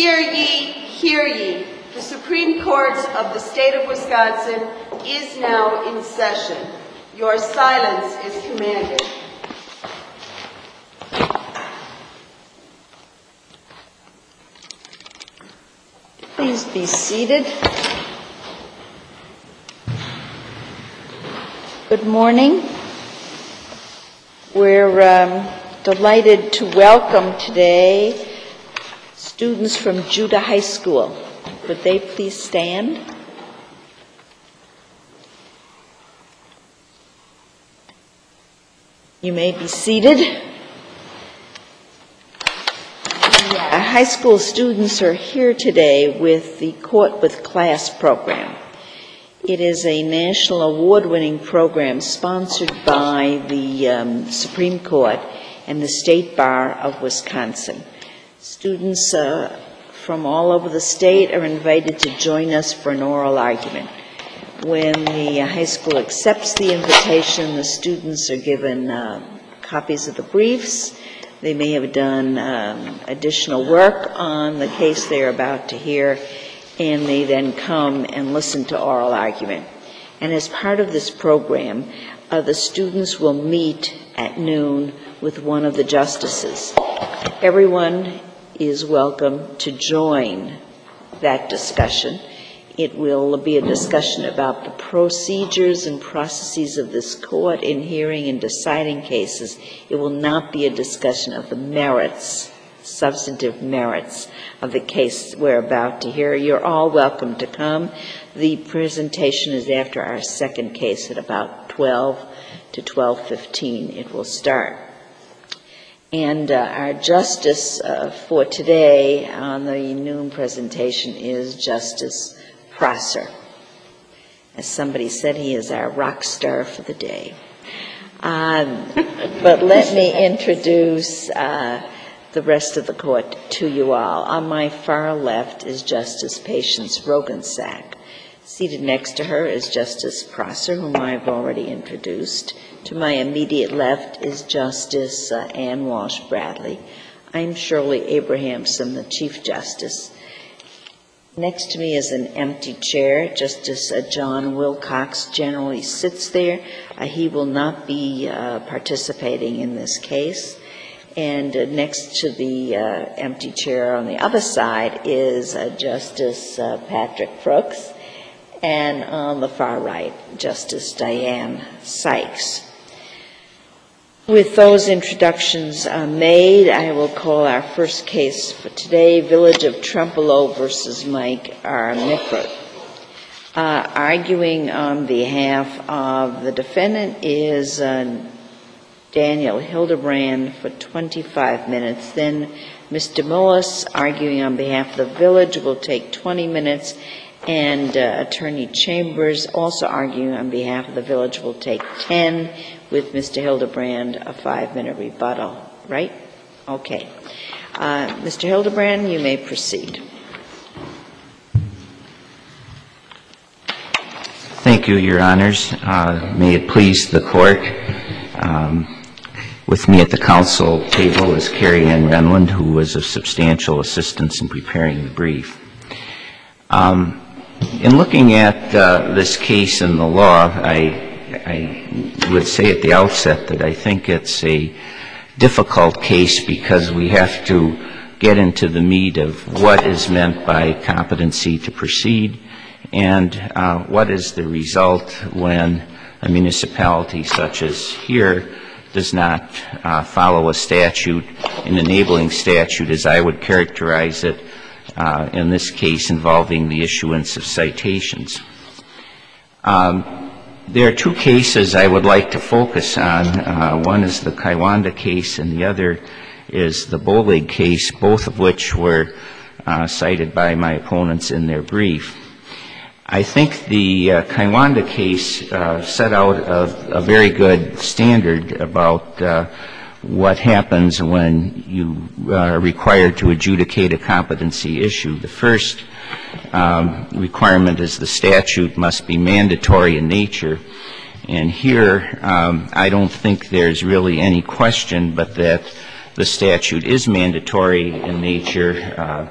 Hear ye, hear ye. The Supreme Court of the State of Wisconsin is now in session. Your silence is commanded. Please be seated. Good morning. We're delighted to welcome today students from Judah High School. Would they please stand? You may be seated. The high school students are here today with the Court with Class program. It is a national award-winning program sponsored by the Supreme Court and the State Bar of Wisconsin. Students from all over the state are invited to join us for an oral argument. When the high school accepts the invitation, the students are given copies of the briefs. They may have done additional work on the case they're about to hear, and they then come and listen to oral argument. And as part of this program, the students will meet at noon with one of the justices. Everyone is welcome to join that discussion. It will be a discussion about the procedures and processes of this court in hearing and deciding cases. It will not be a discussion of the merits, substantive merits of the case we're about to hear. You're all welcome to come. The presentation is after our second case at about 12 to 12:15. It will start. And our justice for today on the noon presentation is Justice Prosser. As somebody said, he is our rock star for the day. But let me introduce the rest of the court to you all. On my far left is Justice Patience Rogensack. Seated next to her is Justice Prosser, whom I've already introduced. To my immediate left is Justice Ann Walsh Bradley. I'm Shirley Abrahamson, the Chief Justice. Next to me is an empty chair. Justice John Wilcox generally sits there. He will not be participating in this case. And next to the empty chair on the other side is Justice Patrick Brooks. And on the far right, Justice Diane Sykes. With those introductions made, I will call our first case for today, Village of Trempealeau versus Mike R. Mickert. Arguing on behalf of the defendant is Daniel Hildebrand for 25 minutes. Then Mr. Mullis, arguing on behalf of the village, will take 20 minutes. And Attorney Chambers, also arguing on behalf of the village, will take 10, with Mr. Hildebrand a 5-minute rebuttal. Right? Okay. Mr. Hildebrand, you may proceed. Thank you, Your Honors. May it please the Court. With me at the council table is Carrie Ann Renlund, who was of substantial assistance in preparing the brief. In looking at this case in the law, I would say at the outset that I think it's a difficult case because we have to get into the meat of what is meant by competency to proceed and what is the result when a municipality such as here does not follow a statute, an enabling statute as I would characterize it, in this case involving the issuance of citations. There are two cases I would like to focus on. One is the Kiwanda case and the other is the Bolig case, both of which were cited by my opponents in their brief. I think the Kiwanda case set out a very good standard about what happens when you are required to adjudicate a competency issue. The first requirement is the statute must be mandatory in nature. And here, I don't think there's really any question but that the statute is mandatory in nature.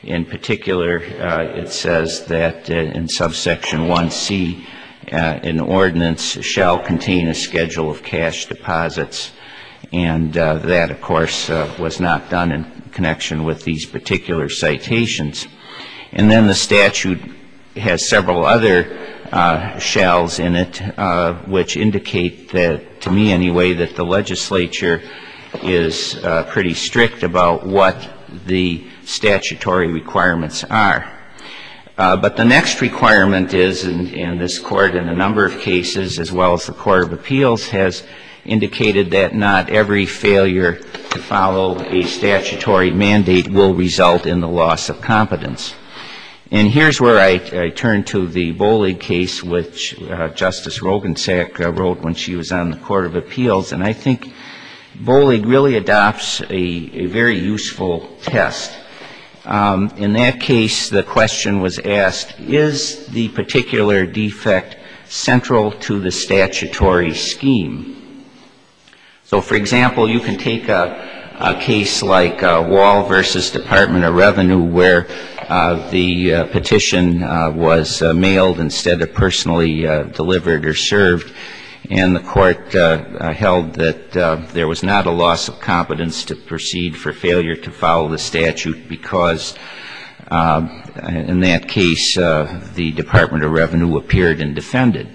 In particular, it says that in subsection 1C, an ordinance shall contain a schedule of cash deposits, and that, of course, was not done in connection with these particular citations. And then the statute has several other shalls in it, which indicate that, to me anyway, that the legislature is pretty strict about what the statutory requirements are. But the next requirement is, and this Court in a number of cases, as well as the Court of Appeals, has indicated that not every failure to follow a statutory mandate will result in the loss of competence. And here's where I turn to the Bolig case, which Justice Rogensack wrote when she was on the Court of Appeals. And I think Bolig really adopts a very useful test. In that case, the question was asked, is the particular defect central to the statutory scheme? So, for example, you can take a case like Wall versus Department of Revenue, where the petition was mailed instead of personally delivered or served, and the Court held that there was not a loss of competence to proceed for failure to follow the statute because, in that case, the Department of Revenue appeared and defended.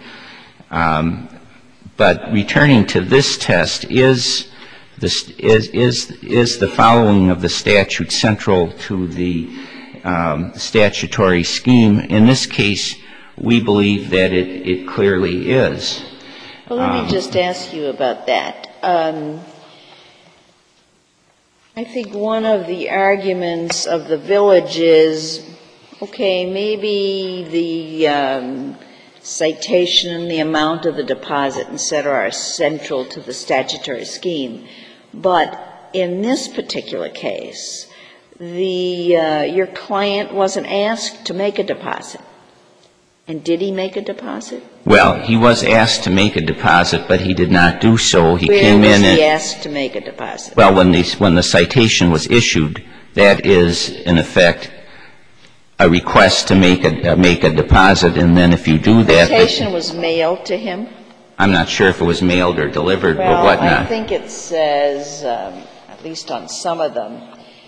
But returning to this test, is the following of the statute central to the statutory scheme? In this case, we believe that it clearly is. Well, let me just ask you about that. I think one of the arguments of the village is, okay, maybe the citation and the amount of the deposit, et cetera, are central to the statutory scheme. But in this particular case, your client wasn't asked to make a deposit. And did he make a deposit? Well, he was asked to make a deposit, but he did not do so. He Where came in was he asked to make a deposit? Well, when the citation was issued, that is, in effect, a request to make a deposit, and then if you do that... The citation was mailed to him? I'm not sure if it was mailed or delivered or whatnot. Well, I think it says, at least on some of them,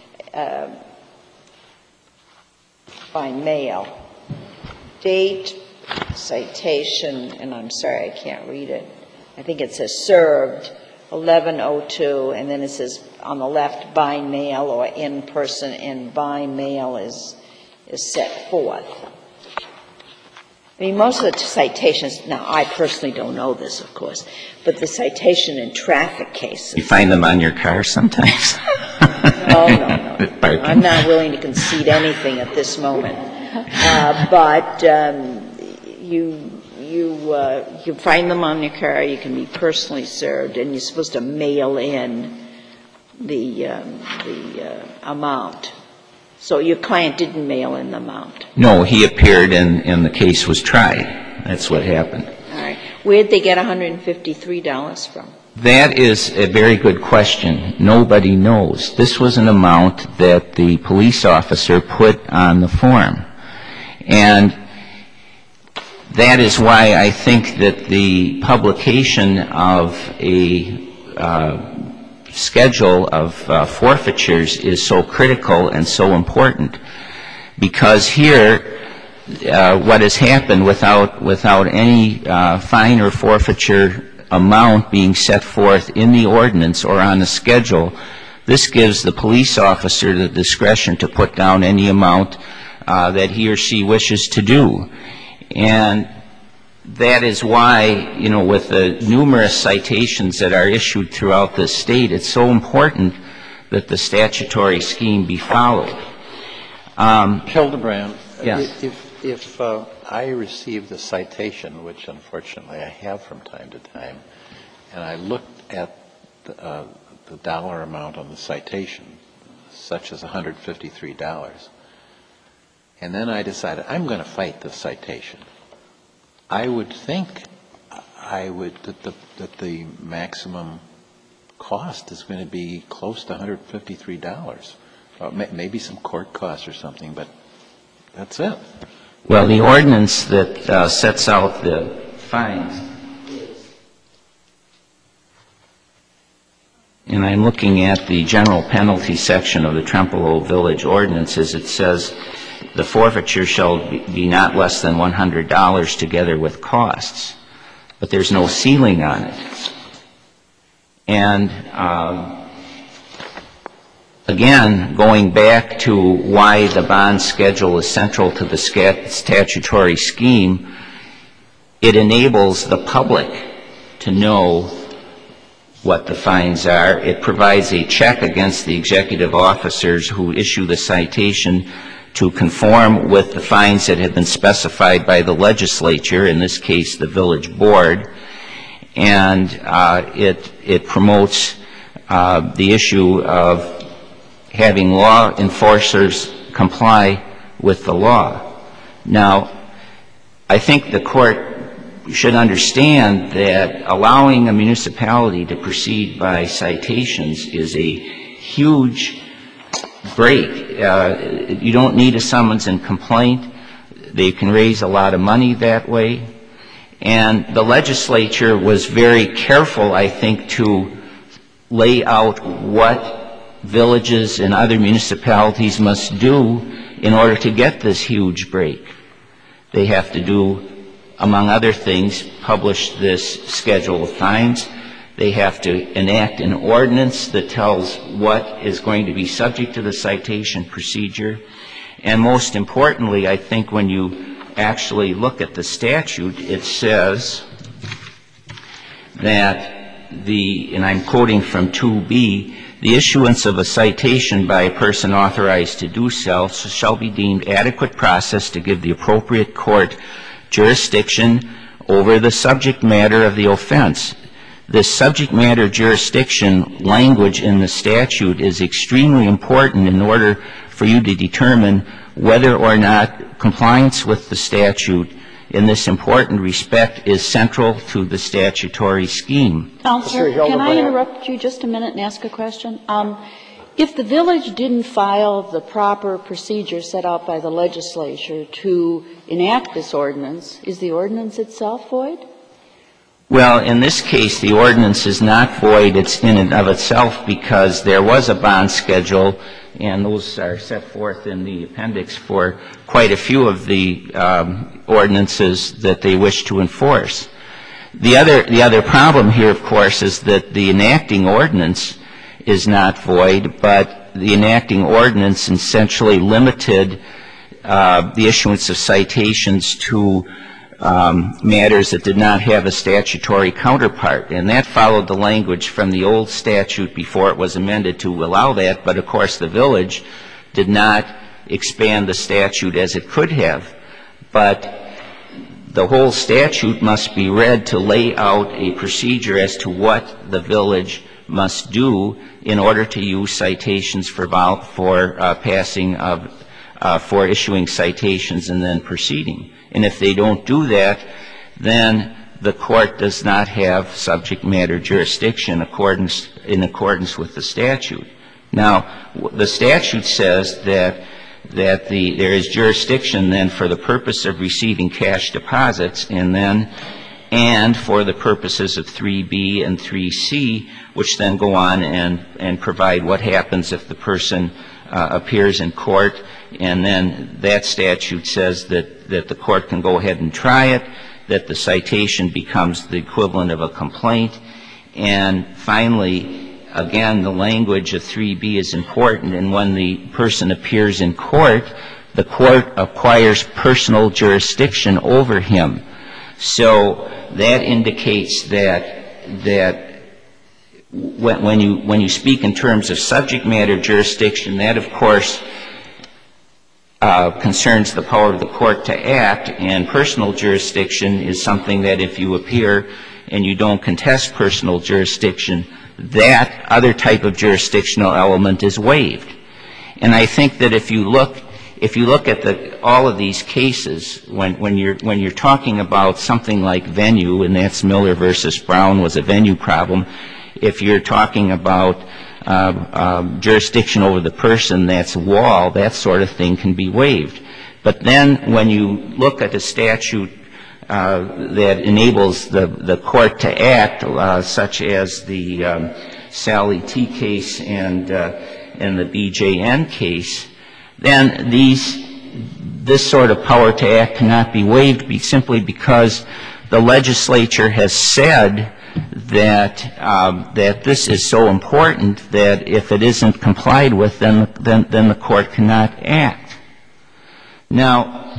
by mail. Date, citation, and I'm sorry, I can't read it. I think it says served, 1102, and then it says on the left, by mail or in person, and by mail is set forth. I mean, most of the citations, now I personally don't know this, of course, but the citation in traffic cases. You find them on your car sometimes? No. I'm not willing to concede anything at this moment. But you find them on your car, you can be personally served, and you're supposed to mail in the amount. So your client didn't mail in the amount? No, he appeared and the case was tried. That's what happened. All right. Where did they get $153 from? That is a very good question. Nobody knows. This was an amount that the police officer put on the form. And that is why I think that the publication of a schedule of forfeitures is so critical and so important. Because here, what has happened without any fine or forfeiture amount being set forth in the ordinance or on the schedule, this gives the police officer the discretion to put down any amount that he or she wishes to do. And that is why, you know, with the numerous citations that are issued throughout the state, it's so important that the statutory scheme be followed. Hildebrand, yes. If I received a citation, which unfortunately I have from time to time, and I looked at the dollar amount on the citation, such as $153, and then I decided I'm going to fight the citation, I would think that the maximum cost is going to be close to $153. Maybe some court costs or something, but that's it. Well, the ordinance that sets out the fines, and I'm looking at the general penalty section of the Trempealeau Village ordinances, it says the forfeiture shall be not less than $100 together with costs, but there's no ceiling on it. And again, going back to why the bond schedule is central to the statutory scheme, it enables the public to know what the fines are. It provides a check against the executive officers who issue the citation to conform with the fines that have been specified by the legislature, in this case the village board, and it promotes the issue of having law enforcers comply with the law. Now, I think the court should understand that allowing a municipality to proceed by citations is a huge break. You don't need a summons and complaint. They can raise a lot of money that way. And the legislature was very careful, I think, to lay out what villages and other municipalities must do in order to get this huge break. They have to do, among other things, publish this schedule of fines. They have to enact an ordinance that tells what is going to be subject to the citation procedure. And most importantly, I think when you actually look at the statute, it says that and I'm quoting from 2B, the issuance of a citation by a person authorized to do so shall be deemed adequate process to give the appropriate court jurisdiction over the subject matter of the offense. This subject matter jurisdiction language in the statute is extremely important in order for you to determine whether or not compliance with the statute in this important respect is central to the statutory scheme. Counselor, can I interrupt you just a minute and ask a question? If the village didn't file the proper procedure set out by the legislature to enact this ordinance, is the ordinance itself void? Well, in this case, the ordinance is not void. It's in and of itself because there was a bond schedule, and those are set forth in the appendix for quite a few of the ordinances that they wish to enforce. The other problem here, of course, is that the enacting ordinance is not void, but the enacting ordinance essentially limited the issuance of citations to matters that did not have a statutory counterpart. And that followed the language from the old statute before it was amended to allow that, but of course the village did not expand the statute as it could have. But the whole statute must be read to lay out a procedure as to what the village must do in order to use citations for issuing citations and then proceeding. And if they don't do that, then the court does not have subject matter jurisdiction in accordance with the statute. Now, the statute says that there is jurisdiction then for the purpose of receiving cash deposits and for the purposes of 3B and 3C, which then go on and provide what happens if the person appears in court. And then that statute says that the court can go ahead and try it, that the citation becomes the equivalent of a complaint. And finally, again, the language of 3B is important. And when the person appears in court, the court acquires personal jurisdiction over him. So that indicates that when you speak in terms of subject matter jurisdiction, that, of course, concerns the power of the court to act, and personal jurisdiction is something that if you appear and you don't contest personal jurisdiction, that other type of jurisdictional element is waived. And I think that if you look at all of these cases, when you're talking about something like venue, and that's Miller versus Brown was a venue problem, if you're talking about jurisdiction over the person, that's wall, that sort of thing can be waived. But then when you look at the statute that enables the court to act, such as the Sally T case and the BJN case, then this sort of power to act cannot be waived simply because the legislature has said that this is so important that if it isn't complied with, then the court cannot act. Now,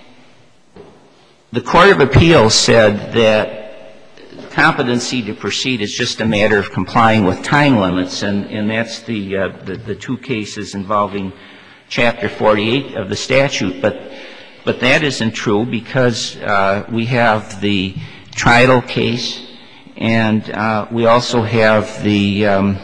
the Court of Appeals said that competency to proceed is just a matter of complying with time limits, and that's the two cases involving Chapter 48 of the statute. But that isn't true because we have the Trial case, and we also have the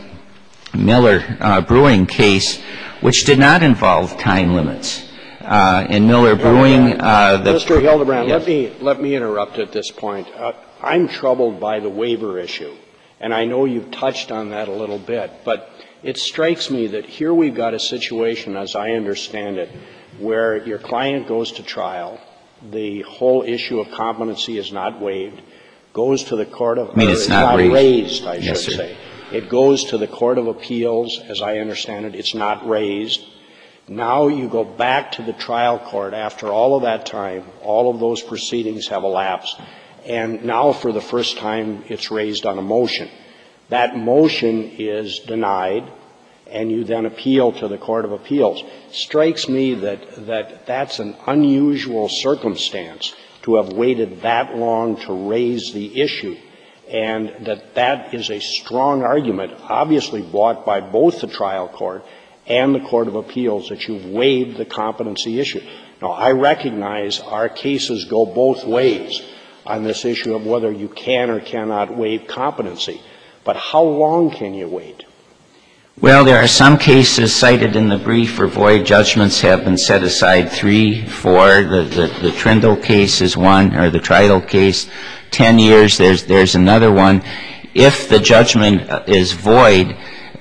Miller Brewing case, which did not involve time limits. In Miller Brewing, Mr. Hildebrand, yes. let me interrupt at this point. I'm troubled by the waiver issue, and I know you've touched on that a little bit, but it strikes me that here we've got a situation, as I understand it, where your client goes to trial, the whole issue of competency is not waived, goes to the Court of Appeals. It's not raised, I should yes, sir. say. It goes to the Court of Appeals, as I understand it, it's not raised. Now you go back to the trial court after all of that time, all of those proceedings have elapsed, and now for the first time it's raised on a motion. That motion is denied, and you then appeal to the Court of Appeals. Strikes me that that's an unusual circumstance to have waited that long to raise the issue, and that is a strong argument, obviously brought by both the trial court and the Court of Appeals, that you've waived the competency issue. Now, I recognize our cases go both ways on this issue of whether you can or cannot waive competency. But how long can you wait? Well, there are some cases cited in the brief where void judgments have been set aside 3, 4. The Trindle case is one, or the Trial case, 10 years. There's another one. If the judgment is void,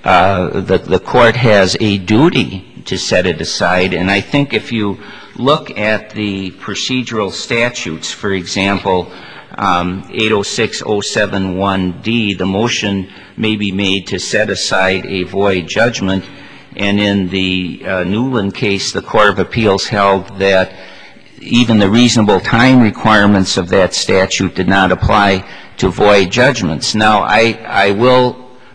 the court has a duty to set it aside. And I think if you look at the procedural statutes, for example, 806-071D, the motion may be made to set aside a void judgment. And in the Newland case, the Court of Appeals held that even the reasonable time requirements of that statute did not apply to void judgments. Now, I will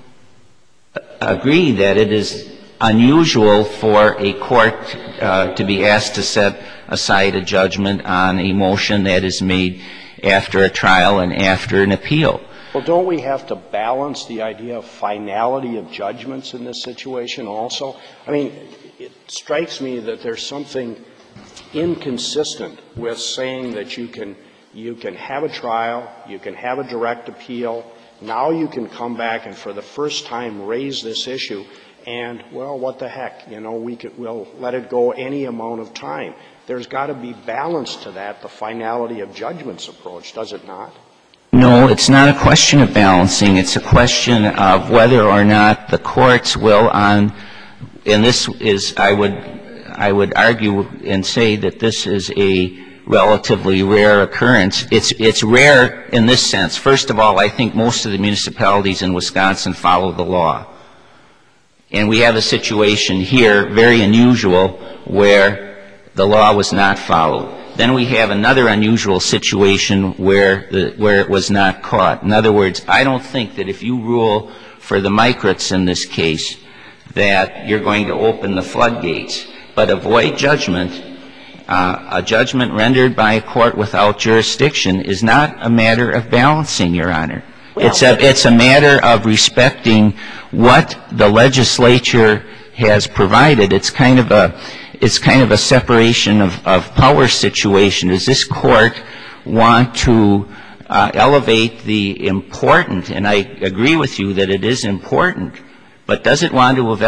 agree that it is unusual for a court to be asked to set aside a judgment on a motion that is made after a trial and after an appeal. Well, don't we have to balance the idea of finality of judgments in this situation also? I mean, it strikes me that there's something inconsistent with saying that you can have a trial, you can have a direct appeal, now you can come back and for the first time raise this issue, and, well, what the heck, you know, we'll let it go any amount of time. There's got to be balance to that, the finality of judgments approach, does it not? No, it's not a question of balancing. It's a question of whether or not the courts will and this is, I would argue and say that this is a relatively rare occurrence. It's rare in this sense. First of all, I think most of the municipalities in Wisconsin follow the law. And we have a situation here, very unusual, where the law was not followed. Then we have another unusual situation where it was not caught. In other words, I don't think that if you rule for the Migrants in this case that you're going to open the floodgates. But a void judgment, a judgment rendered by a court without jurisdiction is not a matter of balancing, Your Honor. It's a matter of respecting what the legislature has provided. It's kind of a separation of power situation. Does this court want to elevate the important, and I agree with you that it is important, but does it want to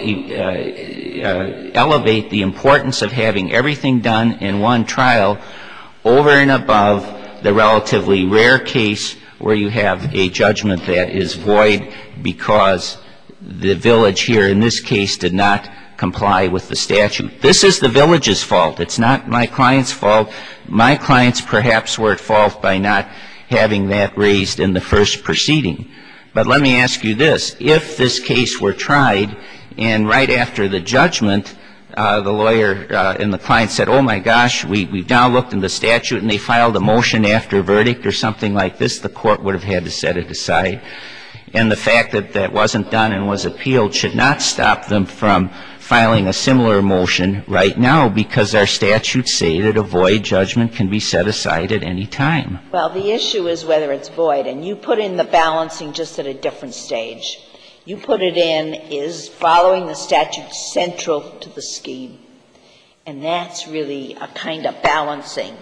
elevate the importance of having everything done in one trial over and above the relatively rare case where you have a judgment that is void because the village here in this case did not comply with the statute. This is the village's fault. It's not my client's fault. My clients perhaps were at fault by not having that raised in the first proceeding. But let me ask you this. If this case were tried and right after the judgment, the lawyer and the client said, oh, my gosh, we've now looked in the statute, and they filed a motion after verdict or something like this, the court would have had to set it aside. And the fact that that wasn't done and was appealed should not stop them from filing a similar motion right now, because our statutes say that a void judgment can be set aside at any time. Well, the issue is whether it's void, and you put in the balancing just at a different stage. You put it in, is following the statute central to the scheme? And that's really a kind of balancing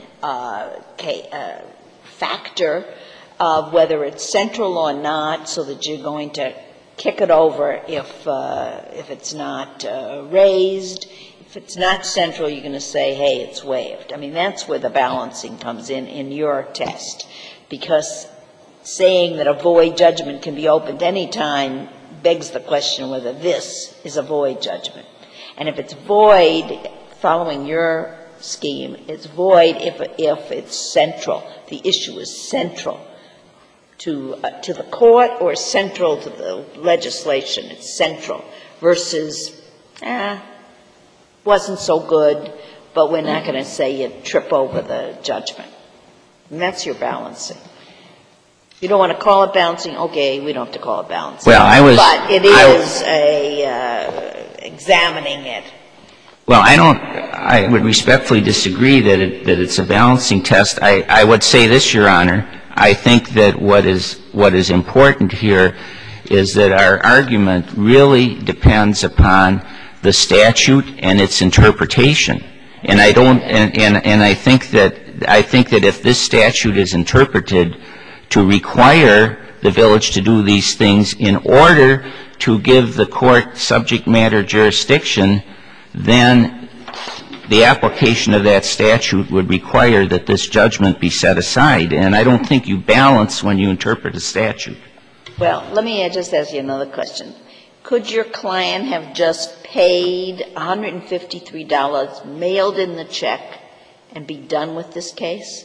factor of whether it's central or not, so that you're going to kick it over if it's not raised. If it's not central, you're going to say, hey, it's waived. I mean, that's where the balancing comes in your test, because saying that a void judgment can be opened any time begs the question whether this is a void judgment. And if it's void, following your scheme, it's void if it's central. The issue is central to the court or central to the legislation. It's central versus, wasn't so good, but we're not going to say you trip over the judgment. And that's your balancing. You don't want to call it balancing? Okay, we don't have to call it balancing. Well, but it is examining it. Well, I would respectfully disagree that it's a balancing test. I would say this, Your Honor. I think that what is important here is that our argument really depends upon the statute and its interpretation. And I think that if this statute is interpreted to require the village to do these things in order to give the court subject matter jurisdiction, then the application of that statute would require that this judgment be set aside. And I don't think you balance when you interpret a statute. Well, let me just ask you another question. Could your client have just paid $153, mailed in the check, and be done with this case?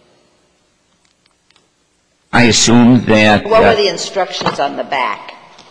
I assume that... What were the instructions on the back?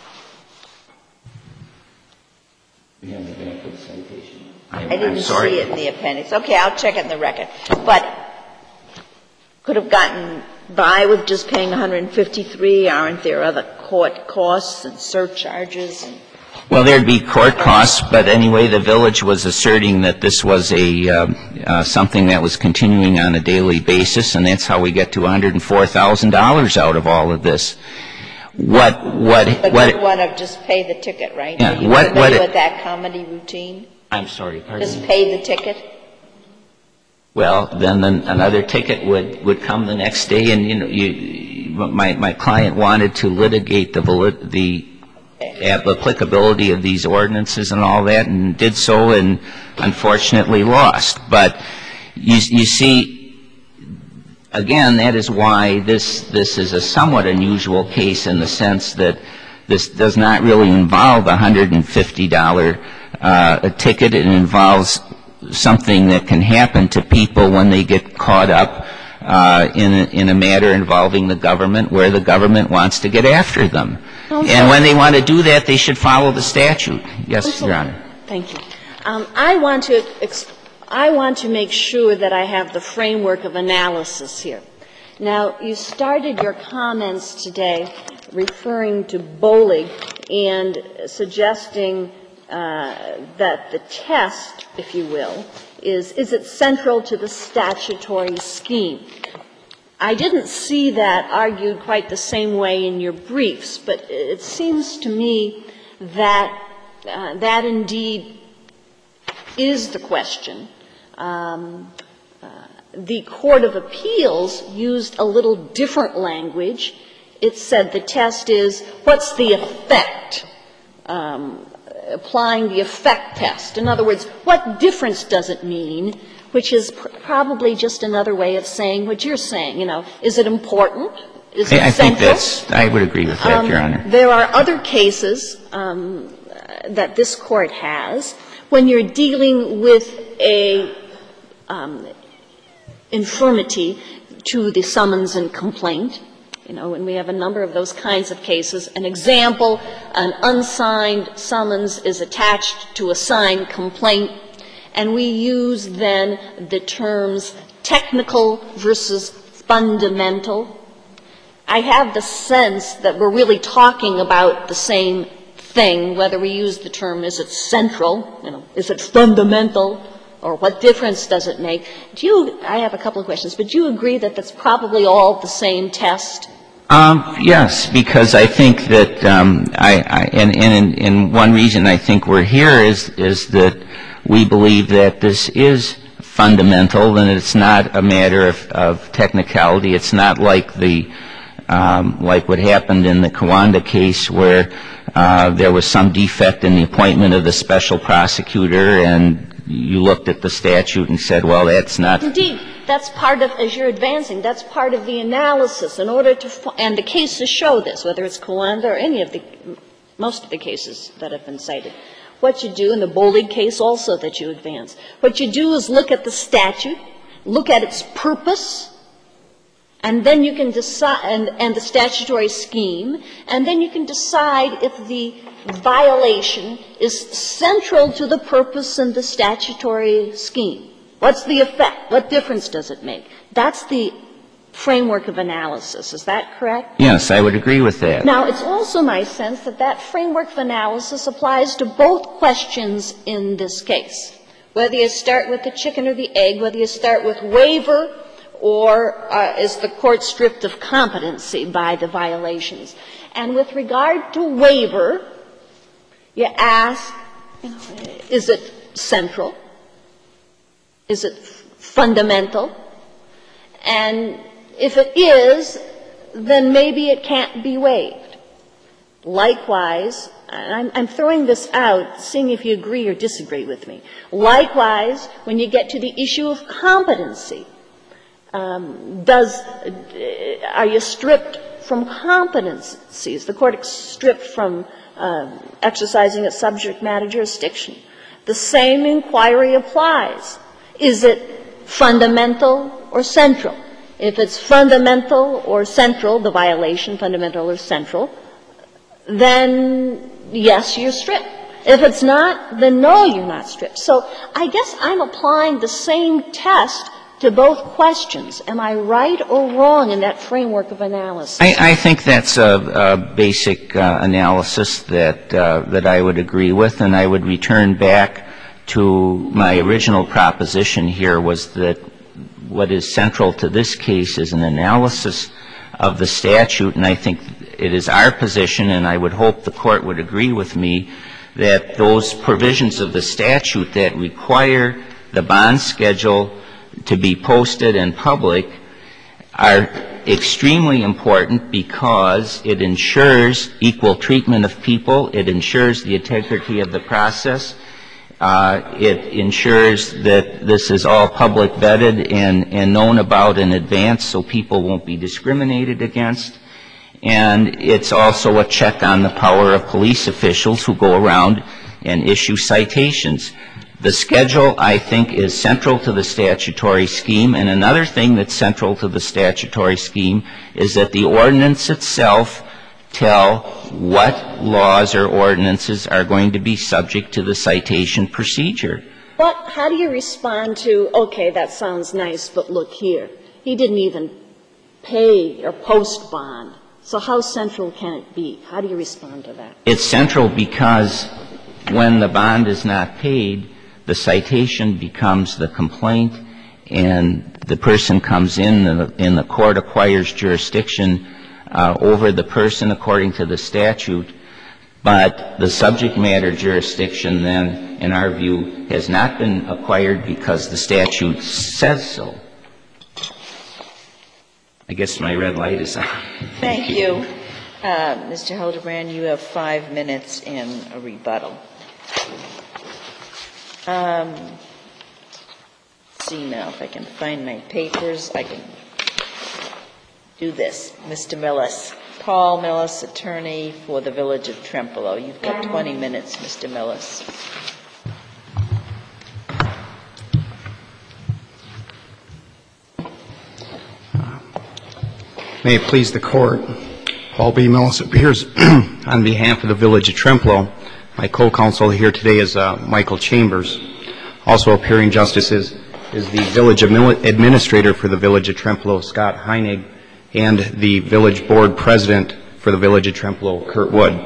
I didn't see it in the appendix. Okay, I'll check it in the record. But could have gotten by with just paying $153? Aren't there other court costs and surcharges? Well, there'd be court costs, but anyway, the village was asserting that this was something that was continuing on a daily basis, and that's how we get to $104,000 out of all of this. But you want to just pay the ticket, right? Yeah. Are you familiar with that comedy routine? I'm sorry, pardon me? Just pay the ticket? Well, then another ticket would come the next day, and my client wanted to litigate the applicability of these ordinances and all that, and did so, and unfortunately lost. But you see, again, that is why this is a somewhat unusual case in the sense that this does not really involve a $150 a ticket. It involves something that can happen to people when they get caught up in a matter involving the government, where the government wants to get after them. And when they want to do that, they should follow the statute. Yes, Your Honor. Thank you. I want to make sure that I have the framework of analysis here. Now, you started your comments today referring to Bolig and suggesting that the test, if you will, is it central to the statutory scheme? I didn't see that argued quite the same way in your briefs, but it seems to me that that indeed is the question. The Court of Appeals used a little different language. It said the test is, what's the effect? Applying the effect test. In other words, what difference does it mean? Which is probably just another way of saying what you're saying. You know, is it important? Is it I think central? I would agree with that, Your Honor. There are other cases that this Court has when you're dealing with a infirmity to the summons and complaint. You know, and we have a number of those kinds of cases. An example, an unsigned summons is attached to a signed complaint, and we use then the terms technical versus fundamental. I have the sense that we're really talking about the same thing, whether we use the term, is it central, you know, is it fundamental, or what difference does it make? I have a couple of questions, but do you agree that that's probably all the same test? Yes, because I think that, and one reason I think we're here is that we believe that this is fundamental and it's not a matter of technicality. It's not like like what happened in the Kiwanda case where there was some defect in the appointment of the special prosecutor and you looked at the statute and said, well, that's not. Indeed, that's part of, as you're advancing, that's part of the analysis in order to, and the cases show this, whether it's Kiwanda or most of the cases that have been cited. What you do in the Bolig case also that you advance, what you do is look at the statute, look at its purpose, and then you can decide, and the statutory scheme, and then you can decide if the violation is central to the purpose and the statutory scheme. What's the effect? What difference does it make? That's the framework of analysis. Is that correct? Yes, I would agree with that. Now, it's also my sense that that framework of analysis applies to both questions in this case, whether you start with the chicken or the egg, whether you start with waiver or is the court stripped of competency by the violations. And with regard to waiver, you ask, is it central? Is it fundamental? And if it is, then maybe it can't be waived. Likewise, and I'm throwing this out, seeing if you agree or disagree with me. Likewise, when you get to the issue of competency, are you stripped from competency? Is the court stripped from exercising its subject matter jurisdiction? The same inquiry applies. Is it fundamental or central? If it's fundamental or central, the violation, fundamental or central, then yes, you're stripped. If it's not, then no, you're not stripped. So I guess I'm applying the same test to both questions. Am I right or wrong in that framework of analysis? I think that's a basic analysis that I would agree with, and I would return back to my original proposition here was that what is central to this case is an analysis of the statute, and I think it is our position, and I would hope the court would agree with me, that those provisions of the statute that require the bond schedule to be posted in public are extremely important because it ensures equal treatment of people, it ensures the integrity of the process, it ensures that this is all public vetted and known about in advance so people won't be discriminated against. And it's also a check on the power of police officials who go around and issue citations. The schedule, I think, is central to the statutory scheme. And another thing that's central to the statutory scheme is that the ordinance itself tell what laws or ordinances are going to be subject to the citation procedure. How do you respond to, okay, that sounds nice, but look here. He didn't even pay or post bond. So how central can it be? How do you respond to that? It's central because when the bond is not paid, the citation becomes the complaint, and the person comes in, and the court acquires jurisdiction over the person according to the statute. But the subject matter jurisdiction then, in our view, has not been acquired because the statute says so. I guess my red light is on. Thank you. Mr. Hildebrand, you have 5 minutes in a rebuttal. Let's see now if I can find my papers. do this. Mr. Millis. Paul Millis, attorney for the Village of Trempealeau. You've got 20 minutes, Mr. Millis. May it please the Court, Paul B. Millis appears on behalf of the Village of Trempealeau. My co-counsel here today is Michael Chambers. Also appearing, Justices, is the Village Administrator for the Village of Trempealeau, Scott Heinig, and the Village Board President for the Village of Trempealeau, Kurt Wood.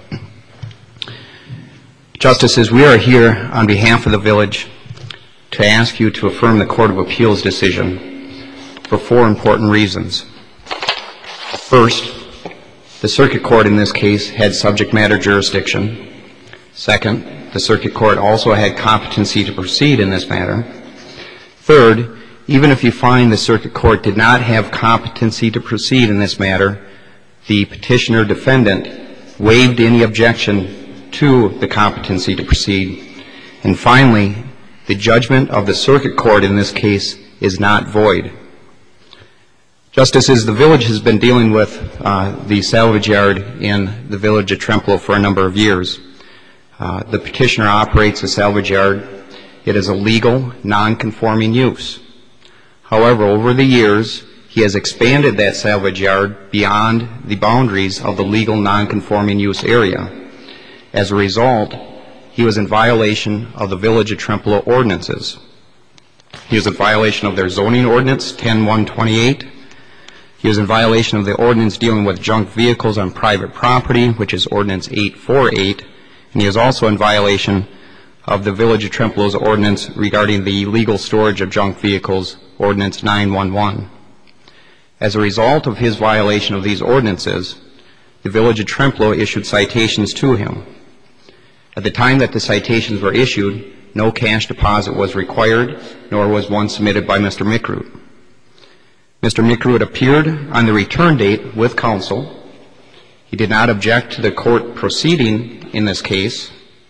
Justices, we are here on behalf of the Village to ask you to affirm the Court of Appeals decision for 4 important reasons. First, the Circuit Court in this case had subject matter jurisdiction. Second, the Circuit Court also had competency to proceed in this matter. Third, even if you find the Circuit Court did not have competency to proceed in this matter, the petitioner-defendant waived any objection to the competency to proceed. And finally, the judgment of the Circuit Court in this case is not void. Justices, the Village has been dealing with the salvage yard in the Village of Trempealeau for a number of years. The petitioner operates a salvage yard. It is a legal, non-conforming use. However, over the years, he has expanded that salvage yard beyond the boundaries of the legal, non-conforming use area. As a result, he was in violation of the Village of Trempealeau ordinances. He was in violation of their zoning ordinance, 10-128. He was in violation of the ordinance dealing with junk vehicles on private property, which is Ordinance 848. And he is also in violation of the Village of Trempealeau's ordinance regarding the illegal storage of junk vehicles, Ordinance 911. As a result of his violation of these ordinances, the Village of Trempealeau issued citations to him. At the time that the citations were issued, no cash deposit was required, nor was one submitted by Mr. Mickroot. Mr. Mickroot appeared on the return date with counsel. He did not object to the court proceeding in this case.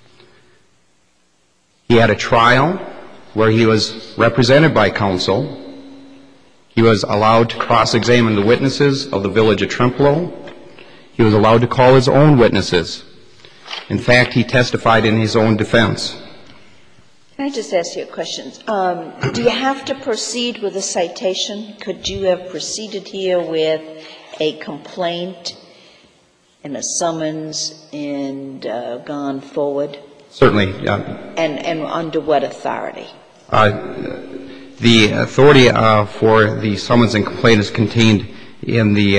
He had a trial where he was represented by counsel. He was allowed to cross-examine the witnesses of the Village of Trempealeau. He was allowed to call his own witnesses. In fact, he testified in his own defense. Can I just ask you a question? Do you have to proceed with a citation? Could you have proceeded here with a complaint and a summons and gone forward? Certainly. And under what authority? The authority for the summons and complaint is contained in the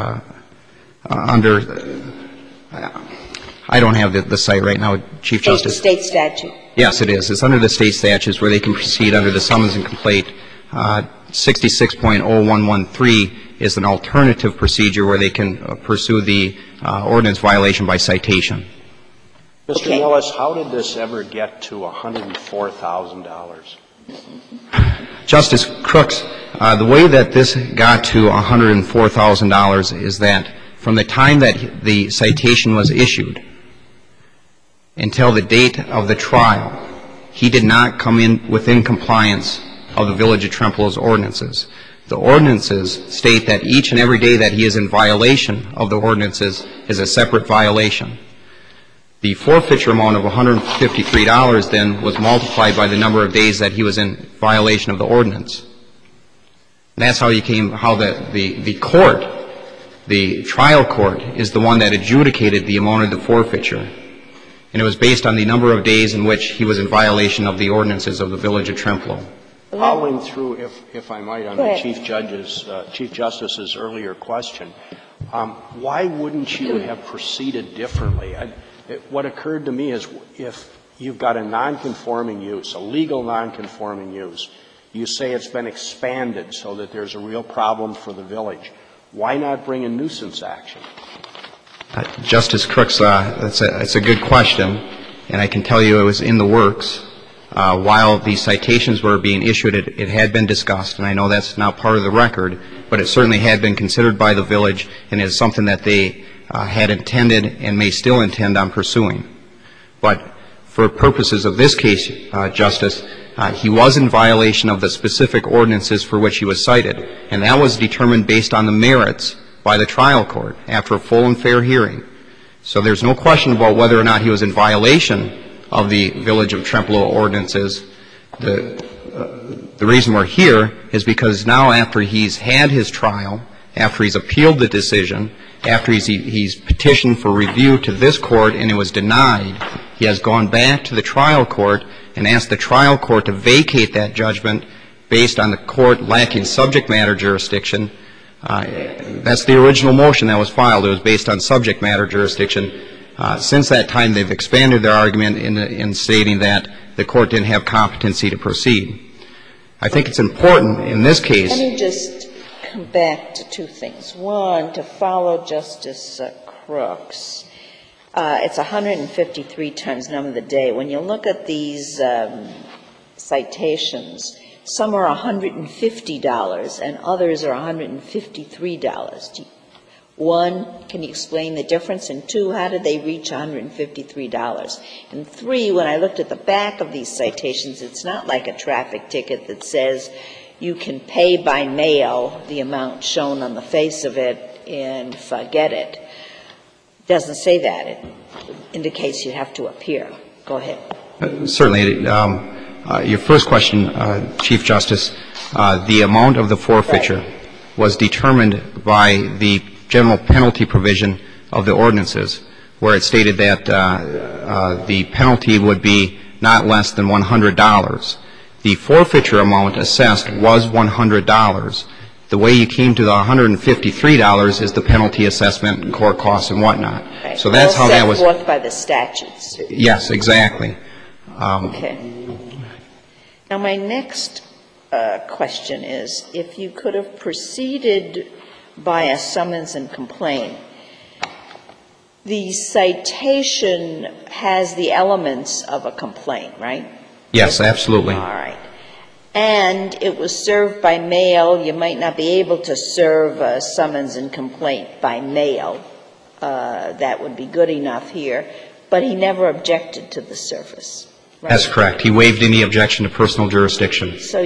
under. I don't have the site right now, Chief Justice. State statute. Yes, it is. It's under the state statutes where they can proceed under the summons and complaint. 66.0113 is an alternative procedure where they can pursue the ordinance violation by citation. Mr. Millis, how did this ever get to $104,000? Justice Crooks, the way that this got to $104,000 is that from the time that the citation was issued until the date of the trial, he did not come in within compliance of the Village of Trempealeau's ordinances. The ordinances state that each and every day that he is in violation of the ordinances is a separate violation. The forfeiture amount of $153 then was multiplied by the number of days that he was in violation of the ordinance. And that's how the court, the trial court, is the one that adjudicated the amount of the forfeiture. And it was based on the number of days in which he was in violation of the ordinances of the Village of Trempealeau. Following through, if I might, on the Chief Justice's earlier question, why wouldn't you have proceeded differently? What occurred to me is if you've got a nonconforming use, a legal nonconforming use, you say it's been expanded so that there's a real problem for the village. Why not bring a nuisance action? Justice Crooks, it's a good question, and I can tell you it was in the works. While the citations were being issued, it had been discussed, and I know that's not part of the record, but it certainly had been considered by the village, and it is something that they had intended and may still intend on pursuing. But For purposes of this case, Justice, he was in violation of the specific ordinances for which he was cited, and that was determined based on the merits by the trial court after a full and fair hearing. So there's no question about whether or not he was in violation of the Village of Trempealeau ordinances. The reason we're here is because now after he's had his trial, after he's appealed the decision, after he's petitioned for review to this court and it was denied, he has gone back to the trial court and asked the trial court to vacate that judgment based on the court lacking subject matter jurisdiction. That's the original motion that was filed. It was based on subject matter jurisdiction. Since that time, they've expanded their argument in stating that the court didn't have competency to proceed. I think it's important in this case. Let me just come back to two things. One, to follow Justice Crooks, it's 153 times number of the day. When you look at these citations, some are $150 and others are $153. One, can you explain the difference? And two, how did they reach $153? And three, when I looked at the back of these citations, it's not like a traffic ticket that says you can pay by mail the amount shown on the face of it and forget it. It doesn't say that. It indicates you have to appear. Go ahead. Certainly. Your first question, Chief Justice, the amount of the forfeiture was determined by the general penalty provision of the ordinances, where it stated that the penalty would be not less than $100. The forfeiture amount assessed was $100. The way you came to the $153 is the penalty assessment and court costs and whatnot. Right. So that's how that was. Set forth by the statutes. Yes, exactly. Okay. Now, my next question is, if you could have proceeded by a summons and complaint, the citation has the elements of a complaint, right? Yes, absolutely. All right. And it was served by mail. You might not be able to serve a summons and complaint by mail. That would be good enough here. But he never objected to the service. Right? That's correct. He waived any objection to personal jurisdiction. So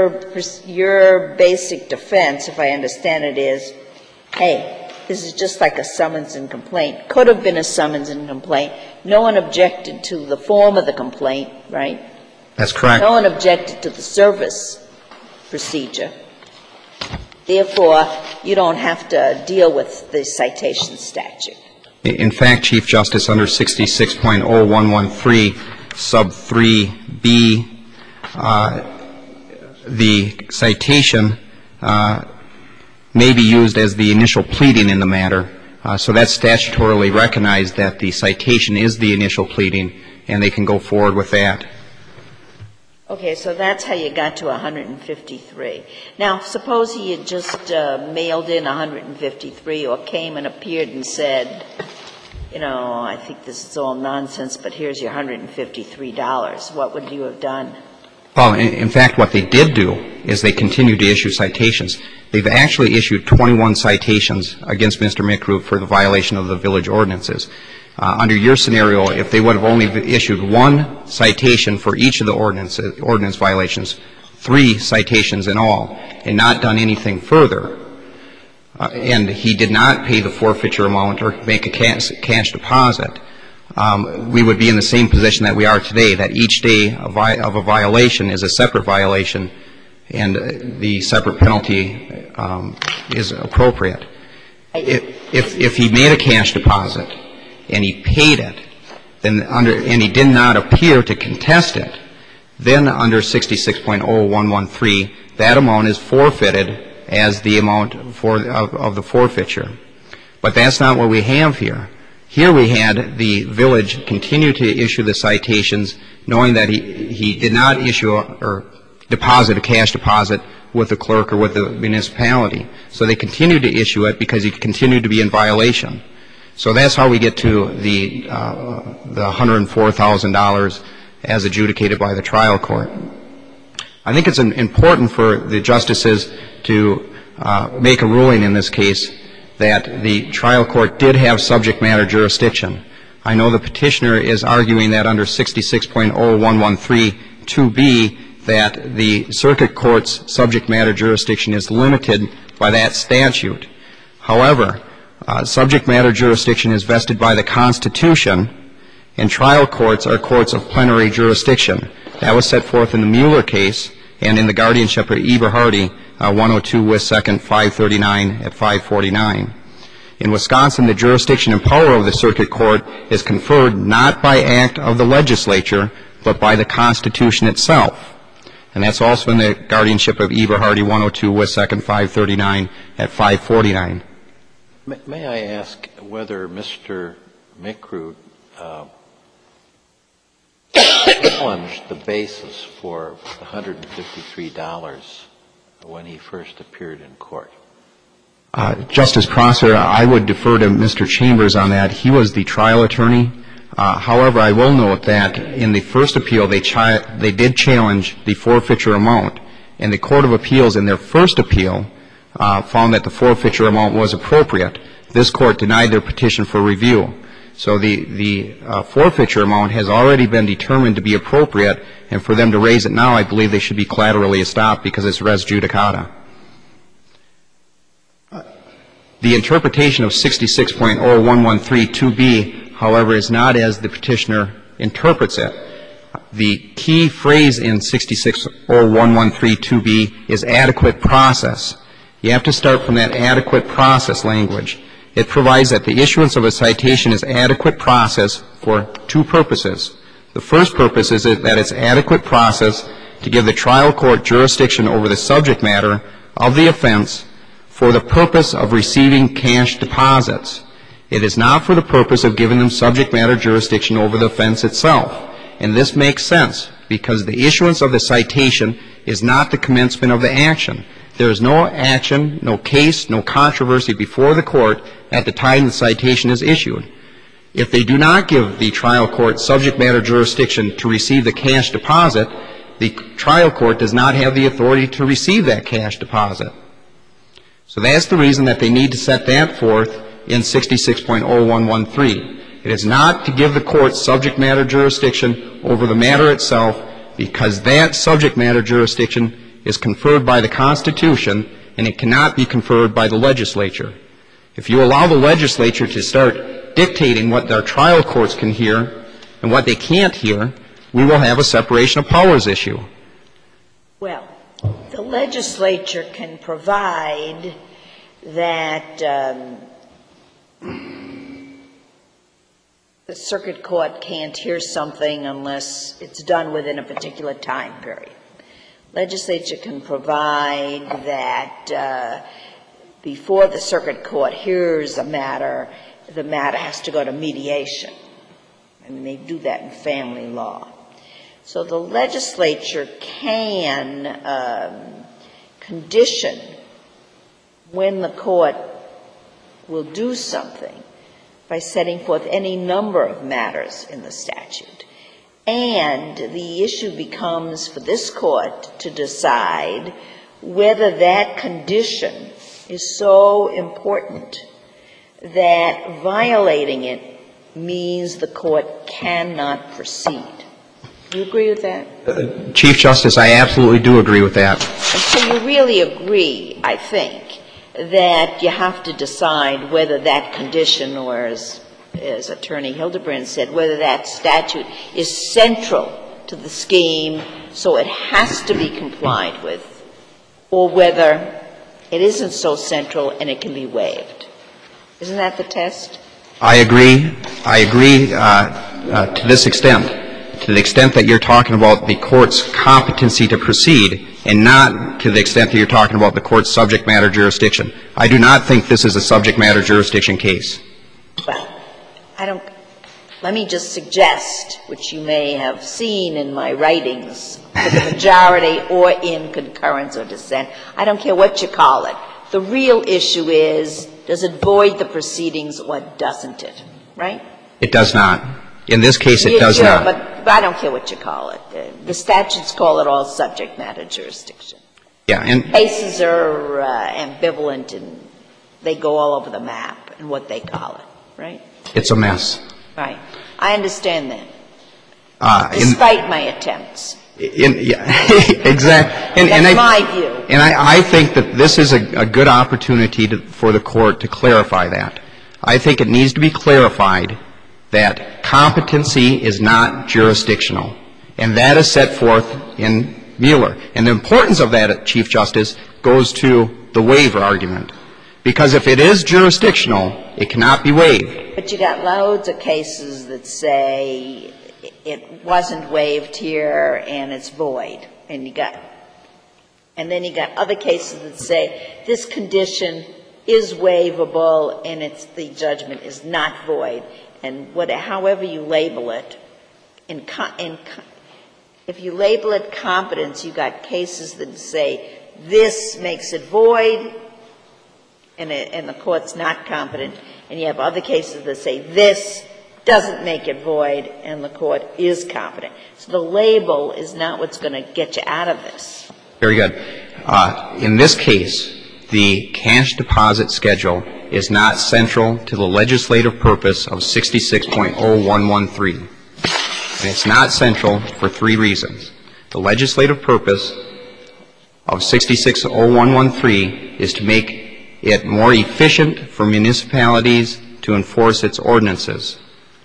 your basic defense, if I understand it, is, hey, this is just like a summons and complaint. Could have been a summons and complaint. No one objected to the form of the complaint, right? That's correct. No one objected to the service procedure. Therefore, you don't have to deal with the citation statute. In fact, Chief Justice, under 66.0113 sub 3B, the citation may be used as the initial pleading in the matter. So that's statutorily recognized that the citation is the initial pleading, and they can go forward with that. Okay, so that's how you got to 153. Now, suppose he had just mailed in 153 or came and appeared and said, you know, I think this is all nonsense, but here's your $153. What would you have done? Well, in fact, what they did do is they continued to issue citations. They've actually issued 21 citations against Mr. McRoot for the violation of the village ordinances. Under your scenario, if they would have only issued one citation for each of the ordinance violations, 3 citations in all, and not done anything further, and he did not pay the forfeiture amount or make a cash deposit, we would be in the same position that we are today, that each day of a violation is a separate violation and the separate penalty is appropriate. If he made a cash deposit and he paid it, and he did not appear to contest it, then under 66.0113, that amount is forfeited as the amount of the forfeiture. But that's not what we have here. Here we had the village continue to issue the citations knowing that he did not issue or deposit a cash deposit with the clerk or with the municipality. So they continued to issue it because he continued to be in violation. So that's how we get to the $104,000 as adjudicated by the trial court. I think it's important for the justices to make a ruling in this case that the trial court did have subject matter jurisdiction. I know the petitioner is arguing that under 66.0113(2)B that the circuit court's subject matter jurisdiction is limited by that statute. However, subject matter jurisdiction is vested by the Constitution, and trial courts are courts of plenary jurisdiction. That was set forth in the Mueller case and in the guardianship of Eberhardy, 102 West 2nd, 539 at 549. In Wisconsin, the jurisdiction and power of the circuit court is conferred not by act of the legislature, but by the Constitution itself. And that's also in the guardianship of Eberhardy, 102 West 2nd, 539 at 549. May I ask whether Mr. Mikrut challenged the basis for $153 when he first appeared in court? Justice Prosser, I would defer to Mr. Chambers on that. He was the trial attorney. However, I will note that in the first appeal, they did challenge the forfeiture amount, and the Court of Appeals in their first appeal found that the forfeiture amount was appropriate. This Court denied their petition for review. So the forfeiture amount has already been determined to be appropriate, and for them to raise it now, I believe they should be collaterally estopped because it's res judicata. The interpretation of 66.0113(2)B, however, is not as the petitioner interprets it. The key phrase in 66.0113(2)B is adequate process. You have to start from that adequate process language. It provides that the issuance of a citation is adequate process for two purposes. The first purpose is that it's adequate process to give the trial court jurisdiction over the subject matter of the offense for the purpose of receiving cash deposits. It is not for the purpose of giving them subject matter jurisdiction over the offense itself. And this makes sense because the issuance of the citation is not the commencement of the action. There is no action, no case, no controversy before the court at the time the citation is issued. If they do not give the trial court subject matter jurisdiction to receive the cash deposit, the trial court does not have the authority to receive that cash deposit. So that's the reason that they need to set that forth in 66.0113. It is not to give the court subject matter jurisdiction over the matter itself because that subject matter jurisdiction is conferred by the Constitution and it cannot be conferred by the legislature. If you allow the legislature to start dictating what their trial courts can hear and what they can't hear, we will have a separation of powers issue. Well, the legislature can provide that the circuit court can't hear something unless it's done within a particular time period. Legislature can provide that before the circuit court hears a matter, the matter has to go to mediation. And they do that in family law. So the legislature can condition when the court will do something by setting forth any number of matters in the statute. And the issue becomes for this court to decide whether that condition is so important that violating it means the court cannot proceed. Do you agree with that? Chief Justice, I absolutely do agree with that. And so you really agree, I think, that you have to decide whether that condition, or as Attorney Hildebrand said, whether that statute is central to the scheme so it has to be complied with, or whether it isn't so central and it can be waived. Isn't that the test? I agree. I agree to this extent, to the extent that you're talking about the court's competency to proceed and not to the extent that you're talking about the court's subject matter jurisdiction. I do not think this is a subject matter jurisdiction case. Well, let me just suggest, which you may have seen in my writings, for the majority or in concurrence or dissent, I don't care what you call it. The real issue is, does it void the proceedings or doesn't it, right? It does not. In this case, it does not. But I don't care what you call it. The statutes call it all subject matter jurisdiction. Yeah. And cases are ambivalent and they go all over the map in what they call it, right? It's a mess. Right. I understand that. Despite my attempts. Exactly. That's my view. And I think that this is a good opportunity for the Court to clarify that. I think it needs to be clarified that competency is not jurisdictional. And that is set forth in Mueller. And the importance of that, Chief Justice, goes to the waiver argument. Because if it is jurisdictional, it cannot be waived. But you got loads of cases that say it wasn't waived here and it's void. And then you got other cases that say this condition is waivable and the judgment is not void. And however you label it, if you label it competence, you got cases that say this makes it void and the court's not competent, and you have other cases that say this doesn't make it void and the court is competent. So the label is not what's going to get you out of this. Very good. In this case, the cash deposit schedule is not central to the legislative purpose of 66.0113. And it's not central for three reasons. The legislative purpose of 66.0113 is to make it more efficient for municipalities to enforce its ordinances.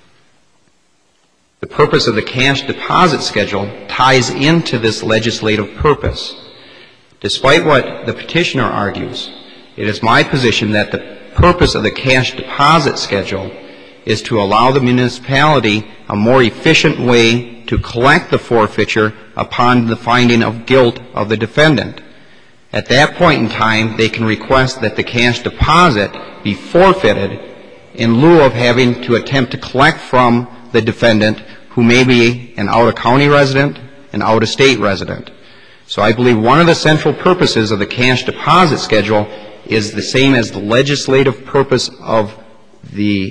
The purpose of the cash deposit schedule ties into this legislative purpose. Despite what the petitioner argues, it is my position that the purpose of the cash deposit schedule is to allow the municipality a more efficient way to collect the forfeiture upon the finding of guilt of the defendant. At that point in time, they can request that the cash deposit be forfeited in lieu of having to attempt to collect from the defendant who may be an out-of-county resident, an out-of-state resident. So I believe one of the central purposes of the cash deposit schedule is the same as the legislative purpose of the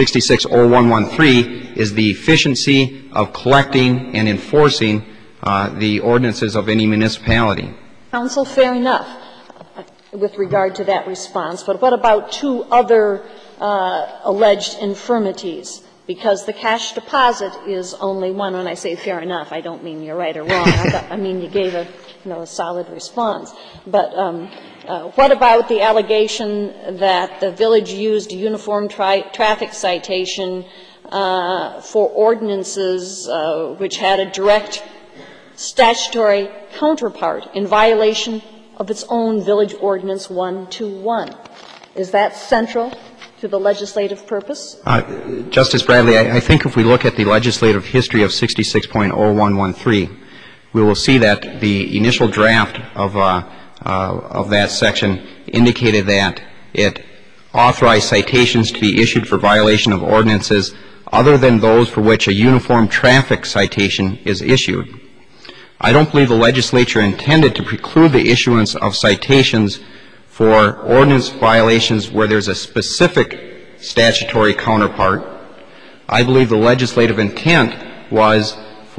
66.0113 is the efficiency of collecting and enforcing the ordinances of any municipality. Counsel, fair enough with regard to that response. But what about two other alleged infirmities? Because the cash deposit is only one. When I say fair enough, I don't mean you're right or wrong. I mean you gave a solid response. But what about the allegation that the village used a uniform traffic citation for ordinances which had a direct statutory counterpart in violation of its own village ordinance 121? Is that central to the legislative purpose? Justice Bradley, I think if we look at the legislative history of 66.0113, we will see that the initial draft of that section indicated that it authorized citations to be issued for violation of ordinances other than those for which a uniform traffic citation is issued. I don't believe the legislature intended to preclude the issuance of citations for ordinance violations where there's a specific statutory counterpart. I believe the legislative intent was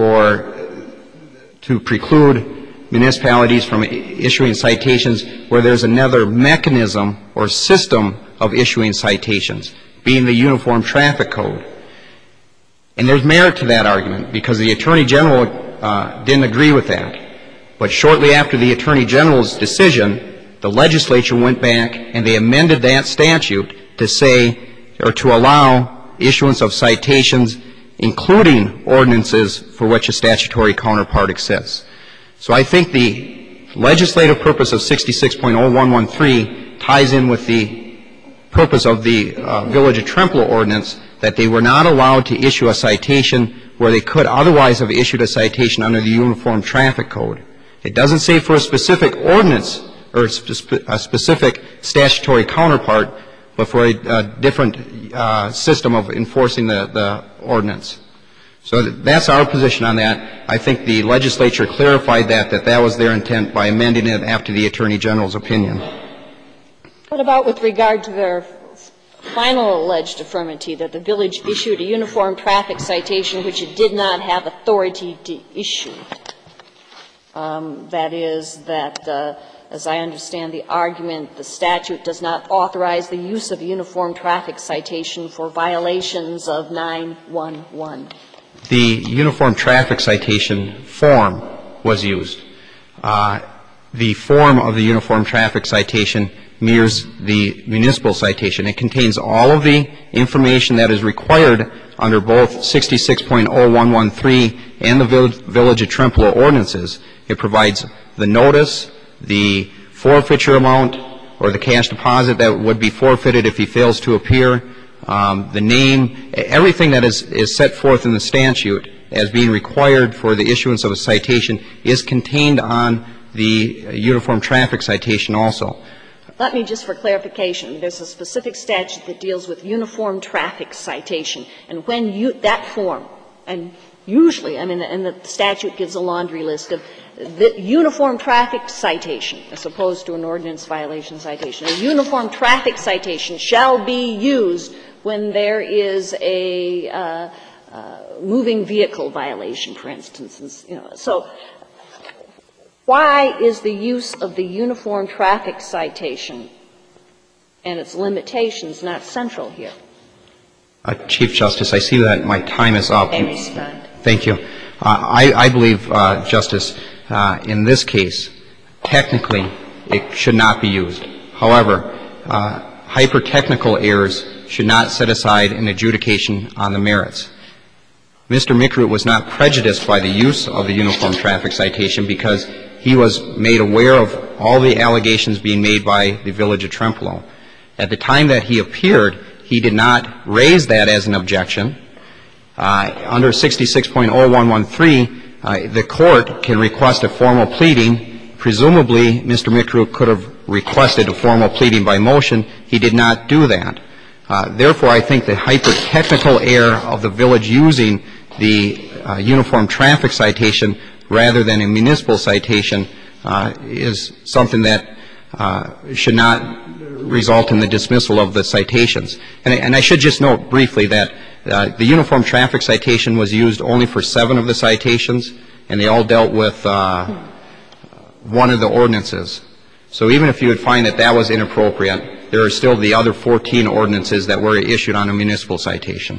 to preclude municipalities from issuing citations where there's another mechanism or system of issuing citations, being the Uniform Traffic Code. And there's merit to that argument because the Attorney General didn't agree with that. But shortly after the Attorney General's decision, the legislature went back and they amended that statute to say, or to allow issuance of citations including ordinances for which a statutory counterpart exists. So I think the legislative purpose of 66.0113 ties in with the purpose of the Village of Trempealeau ordinance that they were not allowed to issue a citation where they could otherwise have issued a citation under the Uniform Traffic Code. It doesn't say for a specific ordinance or a specific statutory counterpart, but for a different system of enforcing the ordinance. So that's our position on that. I think the legislature clarified that was their intent by amending it after the Attorney General's opinion. What about with regard to their final alleged affirmity that the village issued a uniform traffic citation which it did not have authority to issue? That is that, as I understand the argument, the statute does not authorize the use of uniform traffic citation for violations of 911. The uniform traffic citation form was used. The form of the uniform traffic citation mirrors the municipal citation. It contains all of the information that is required under both 66.0113 and the Village of Trempealeau ordinances. It provides the notice, the forfeiture amount, or the cash deposit that would be forfeited if he fails to appear, the name, everything that is set forth in the statute as being required for the issuance of a citation is contained on the uniform traffic citation also. Let me just, for clarification, there's a specific statute that deals with uniform traffic citation. And when that form, and usually, and the statute gives a laundry list of the uniform traffic citation as opposed to an ordinance violation citation. A uniform traffic citation shall be used when there is a moving vehicle violation, for instance. So why is the use of the uniform traffic citation and its limitations not central here? Chief Justice, I see that my time is up. I respond. Thank you. I believe, Justice, in this case, technically it should not be used. However, hyper-technical errors should not set aside an adjudication on the merits. Mr. Mikroot was not prejudiced by the use of the uniform traffic citation because he was made aware of all the allegations being made by the Village of Trempealeau. At the time that he appeared, he did not raise that as an objection. Under 66.0113, the court can request a formal pleading. Presumably, Mr. Mikroot could have requested a formal pleading by motion. He did not do that. Therefore, I think the hyper-technical error of the village using the uniform traffic citation rather than a municipal citation is something that should not result in the dismissal of the citations. And I should just note briefly that the uniform traffic citation was used only for 7 of the citations, and they all dealt with one of the ordinances. So even if you would find that that was inappropriate, there are still the other 14 ordinances that were issued on a municipal citation.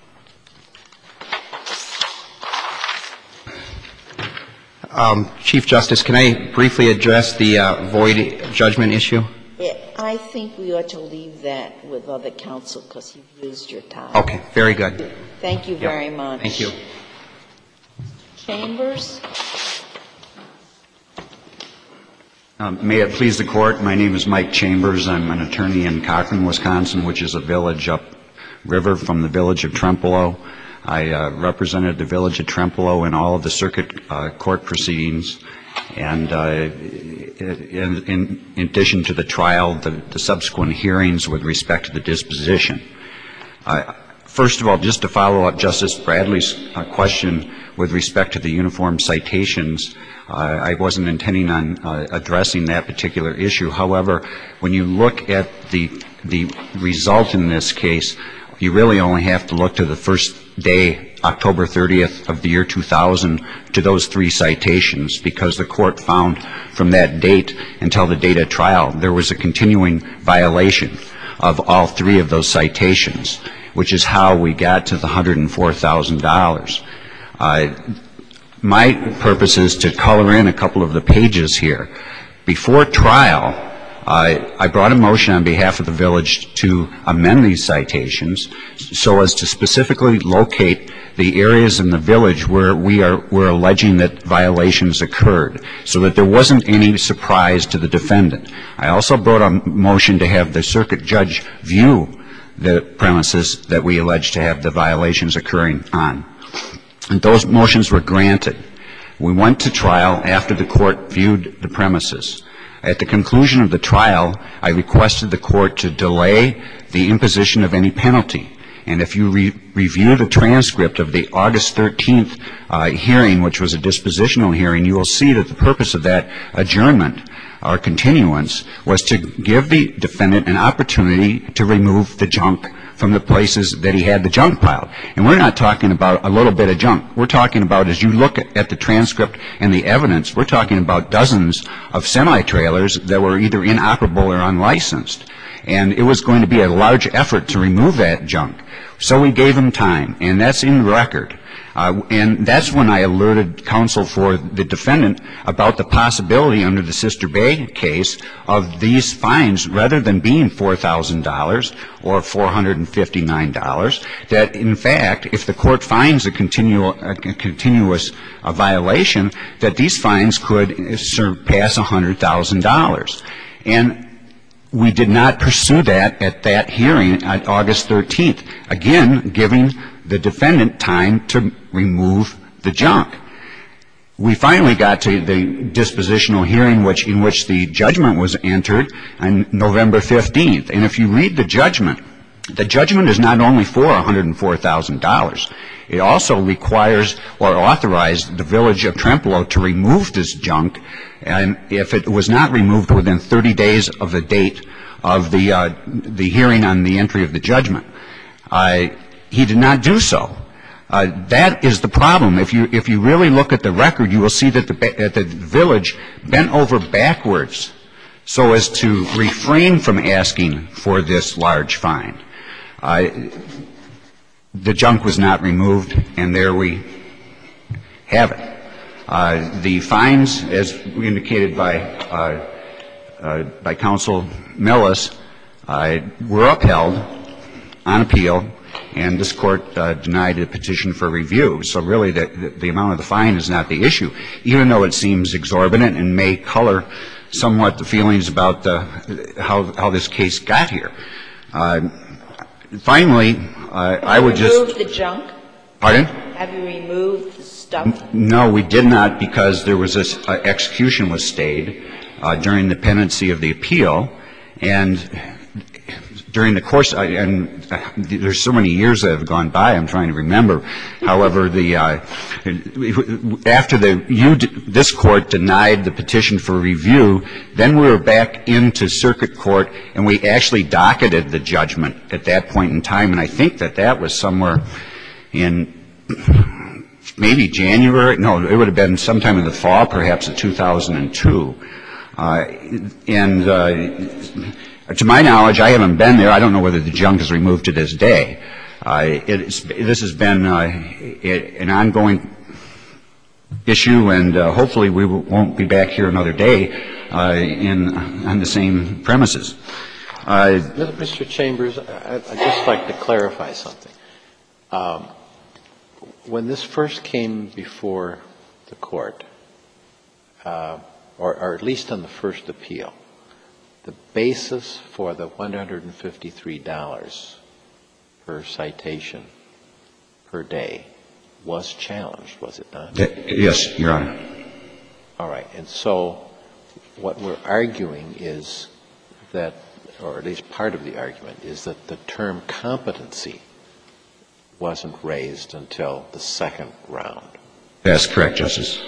Chief Justice, can I briefly address the void judgment issue? I think we ought to leave that with other counsel because you've used your time. Okay, very good. Thank you very much. Thank you. Chambers? May it please the Court, my name is Mike Chambers. I'm an attorney in Cochrane, Wisconsin, which is a village upriver from the Village of Trempealeau. I represented the Village of Trempealeau in all of the circuit court proceedings, and in addition to the trial, the subsequent hearings with respect to the disposition. First of all, just to follow up Justice Bradley's question with respect to the uniform citations, I wasn't intending on addressing that particular issue. However, when you look at the result in this case, you really only have to look to the first day, October 30th of the year 2000, to those 3 citations, because the court found from that date until the date of trial there was a continuing violation of all 3 of those citations, which is how we got to the $104,000. My purpose is to color in a couple of the pages here. Before trial, I brought a motion on behalf of the village to amend these citations so as to specifically locate the areas in the village where we're alleging that violations occurred, so that there wasn't any surprise to the defendant. I also brought a motion to have the circuit judge view the premises that we allege to have the violations occurring on. And those motions were granted. We went to trial after the court viewed the premises. At the conclusion of the trial, I requested the court to delay the imposition of any penalty. And if you review the transcript of the August 13th hearing, which was a dispositional hearing, you will see that the purpose of that adjournment or continuance was to give the defendant an opportunity to remove the junk from the places that he had the junk piled. And we're not talking about a little bit of junk. We're talking about, as you look at the transcript and the evidence, we're talking about dozens of semi-trailers that were either inoperable or unlicensed. And it was going to be a large effort to remove that junk. So we gave him time, and that's in the record. And that's when I alerted counsel for the defendant about the possibility under the Sister Bay case of these fines, rather than being $4,000 or $459, that in fact, if the court finds a continuous violation, that these fines could surpass $100,000. And we did not pursue that at that hearing on August 13th, again, giving the defendant time to remove the junk. We finally got to the dispositional hearing in which the judgment was entered on November 15th. And if you read the judgment is not only for $104,000. It also requires or authorized the village of Trempealeau to remove this junk, and if it was not removed within 30 days of the date of the hearing on the entry of the judgment. He did not do so. That is the problem. If you really look at the record, you will see that the village bent over backwards so as to refrain from asking for this large fine. The junk was not removed, and there we have it. The fines, as indicated by Counsel Millis, were upheld on appeal, and this court denied a petition for review. So really the amount of the fine is not the issue, even though it seems exorbitant and may color somewhat the feelings about how this case got here. Finally, I would just... Have you removed the junk? Pardon? Have you removed the stuff? No, we did not, because there was this execution was stayed during the pendency of the appeal, and during the course, and there's so many years that have gone by, I'm trying to remember. However, after this court denied the petition for review, then we were back into circuit court, and we actually docketed the judgment at that point in time, and I think that was somewhere in maybe January. No, it would have been sometime in the fall, perhaps, of 2002. To my knowledge, I haven't been there. I don't know whether the junk is removed to this day. This has been an ongoing issue, and hopefully we won't be back here another day on the same premises. Mr. Chambers, I'd just like to clarify something. When this first came before the court, or at least on the first appeal, the basis for the $153 per citation per day was challenged, was it not? Yes, Your Honor. All right. And so what we're arguing is that, or at least part of the argument, is that the term competency wasn't raised until the second round. That's correct, Justice.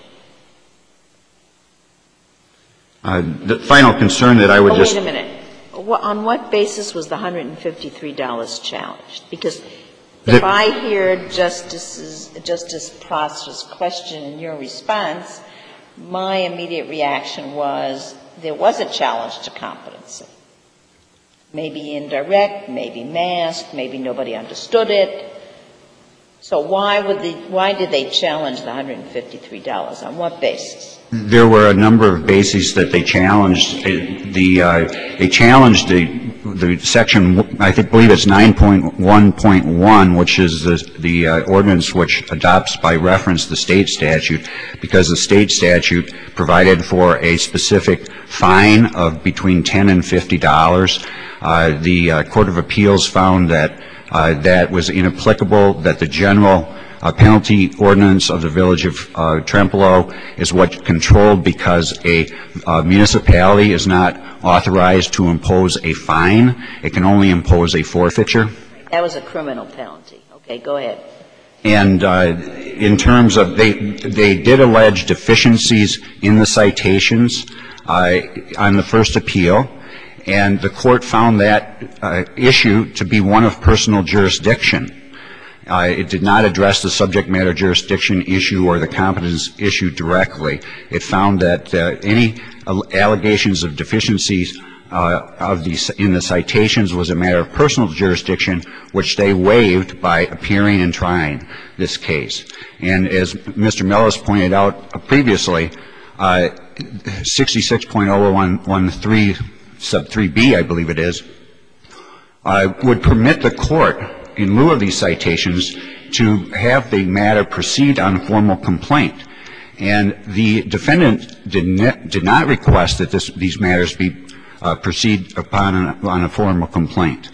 The final concern that I would just... Wait a minute. On what basis was the $153 challenged? Because if I hear Justice Prosser's question and your response, my immediate reaction was there was a challenge to competency. Maybe indirect, maybe masked, maybe nobody understood it. So why did they challenge the $153? On what basis? There were a number of bases that they challenged. They challenged the section, I believe it's 9.1.1, which is the ordinance which adopts by reference the state statute, because the state statute provided for a specific fine of between $10 and $50. The Court of Appeals found that that was inapplicable, that the general penalty ordinance of the village of Trempealeau is what controlled, because a municipality is not authorized to impose a fine. It can only impose a forfeiture. That was a criminal penalty. Okay, go ahead. And in terms of, they did allege deficiencies in the citations on the first appeal, and the court found that issue to be one of personal jurisdiction. It did not address the subject matter jurisdiction issue or the competence issue directly. It found that any allegations of deficiencies in the citations was a matter of personal jurisdiction, which they waived by appearing and trying this case. And as Mr. Mellis pointed out previously, 66.013 sub 3B, I believe it is, would permit the court, in lieu of these citations, to have the matter proceed on formal complaint. And the defendant did not request that these matters be proceed upon on a formal complaint.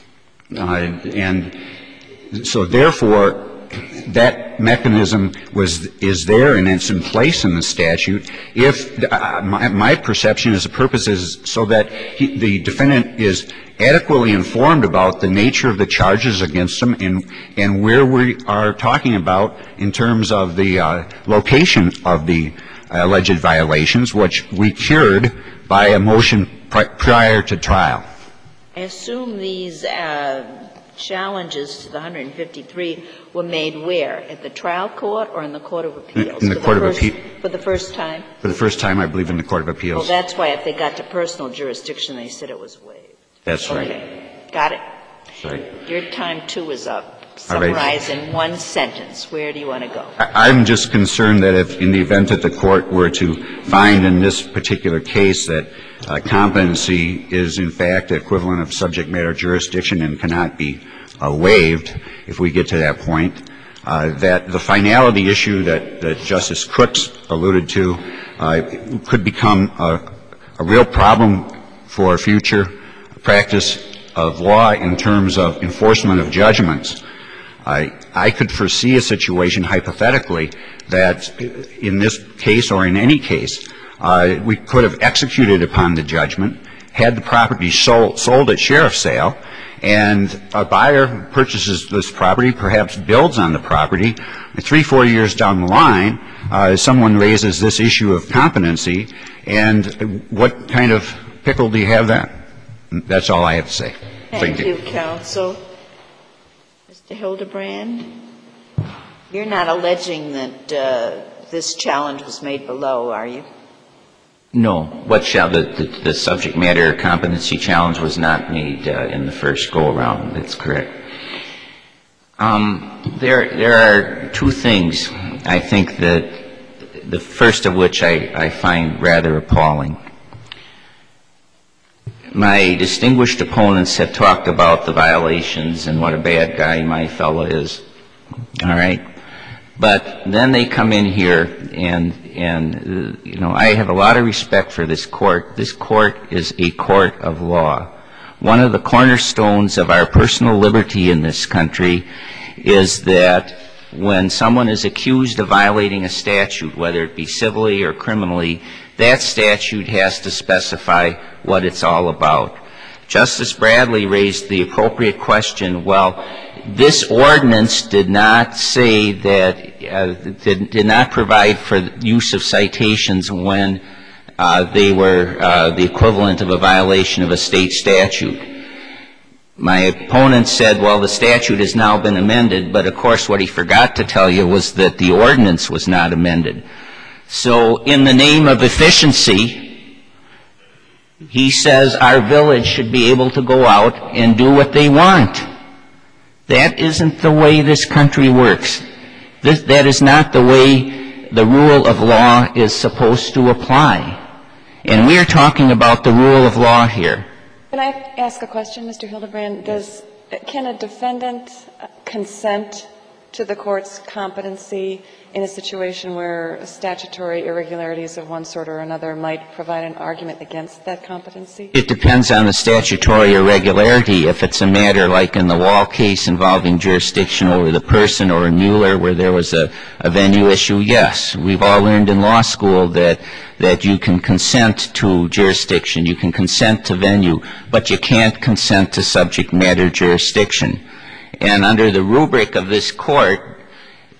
And so therefore, that mechanism is there and it's in place in the statute. If my perception is the purpose is so that the defendant is adequately informed about the nature of the charges against him and where we are talking about in terms of the location of the alleged violations, which we cured by a motion prior to trial. I assume these challenges to the 153 were made where? At the trial court or in the Court of Appeals? In the Court of Appeals. For the first time? For the first time, I believe, in the Court of Appeals. Well, that's why if they got to personal jurisdiction, they said it was waived. That's right. Okay. Got it. That's right. Your time, too, is up. All right. Summarize in one sentence. Where do you want to go? I'm just concerned that if, in the event that the court were to find in this particular case that competency is, in fact, the equivalent of subject matter jurisdiction and cannot be waived, if we get to that point, that the finality issue that Justice Crooks alluded to could become a real problem for future practice of law in terms of enforcement of judgments. I could foresee a situation hypothetically that in this case or in any case, we could have executed upon the judgment, had the property sold at sheriff's sale, and a buyer purchases this property, perhaps builds on the property. 3-4 years down the line, someone raises this issue of competency, and what kind of pickle do you have then? That's all I have to say. Thank you, counsel. Mr. Hildebrand, you're not alleging that this challenge was made below, are you? No. The subject matter competency challenge was not made in the first go-around. That's correct. There are two things, I think, that the first of which I find rather appalling. My distinguished opponents have talked about the violations and what a bad guy my fellow is. All right? But then they come in here and you know, I have a lot of respect for this court. This court is a court of law. One of the cornerstones of our personal liberty in this country is that when someone is accused of violating a statute, whether it be civilly or criminally, that statute has to specify what it's all about. Justice Bradley raised the appropriate question, well, this ordinance did not say that, did not provide for use of citations when they were the equivalent of a violation of a state statute. My opponent said, well, the statute has now been amended, but of course what he forgot to tell you was that the ordinance was not amended. So in the name of efficiency, he says our village should be able to go out and do what they want. That isn't the way this country works. That is not the way the rule of law is supposed to apply. And we are talking about the rule of law here. Can I ask a question, Mr. Hildebrand? Can a defendant consent to the court's competency in a situation where statutory irregularities of one sort or another might provide an argument against that competency? It depends on the statutory irregularity. If it's a matter like in the Wall case involving jurisdiction over the person, or in Mueller where there was a venue issue, yes. We've all learned in law school that you can consent to jurisdiction, you can consent to venue, but you can't consent to subject matter jurisdiction. And under the rubric of this court,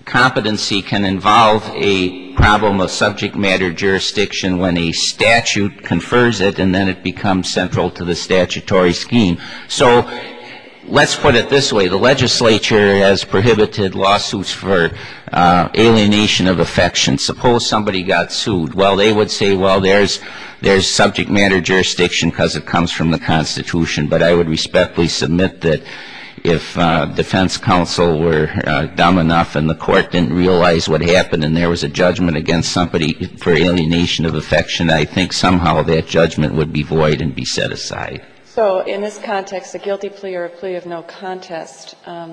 competency can involve a problem of subject matter jurisdiction when a statute confers it and then it becomes central to the statutory scheme. So let's put it this way. The legislature has prohibited lawsuits for alienation of affection. Suppose somebody got sued. Well, they would say, well, there's subject matter jurisdiction because it comes from the Constitution. But I would respectfully submit that if defense counsel were dumb enough and the court didn't realize what happened and there was a judgment against somebody for alienation of affection, I think somehow that judgment would be void and be set aside. So in this context, a guilty plea or a plea of no contest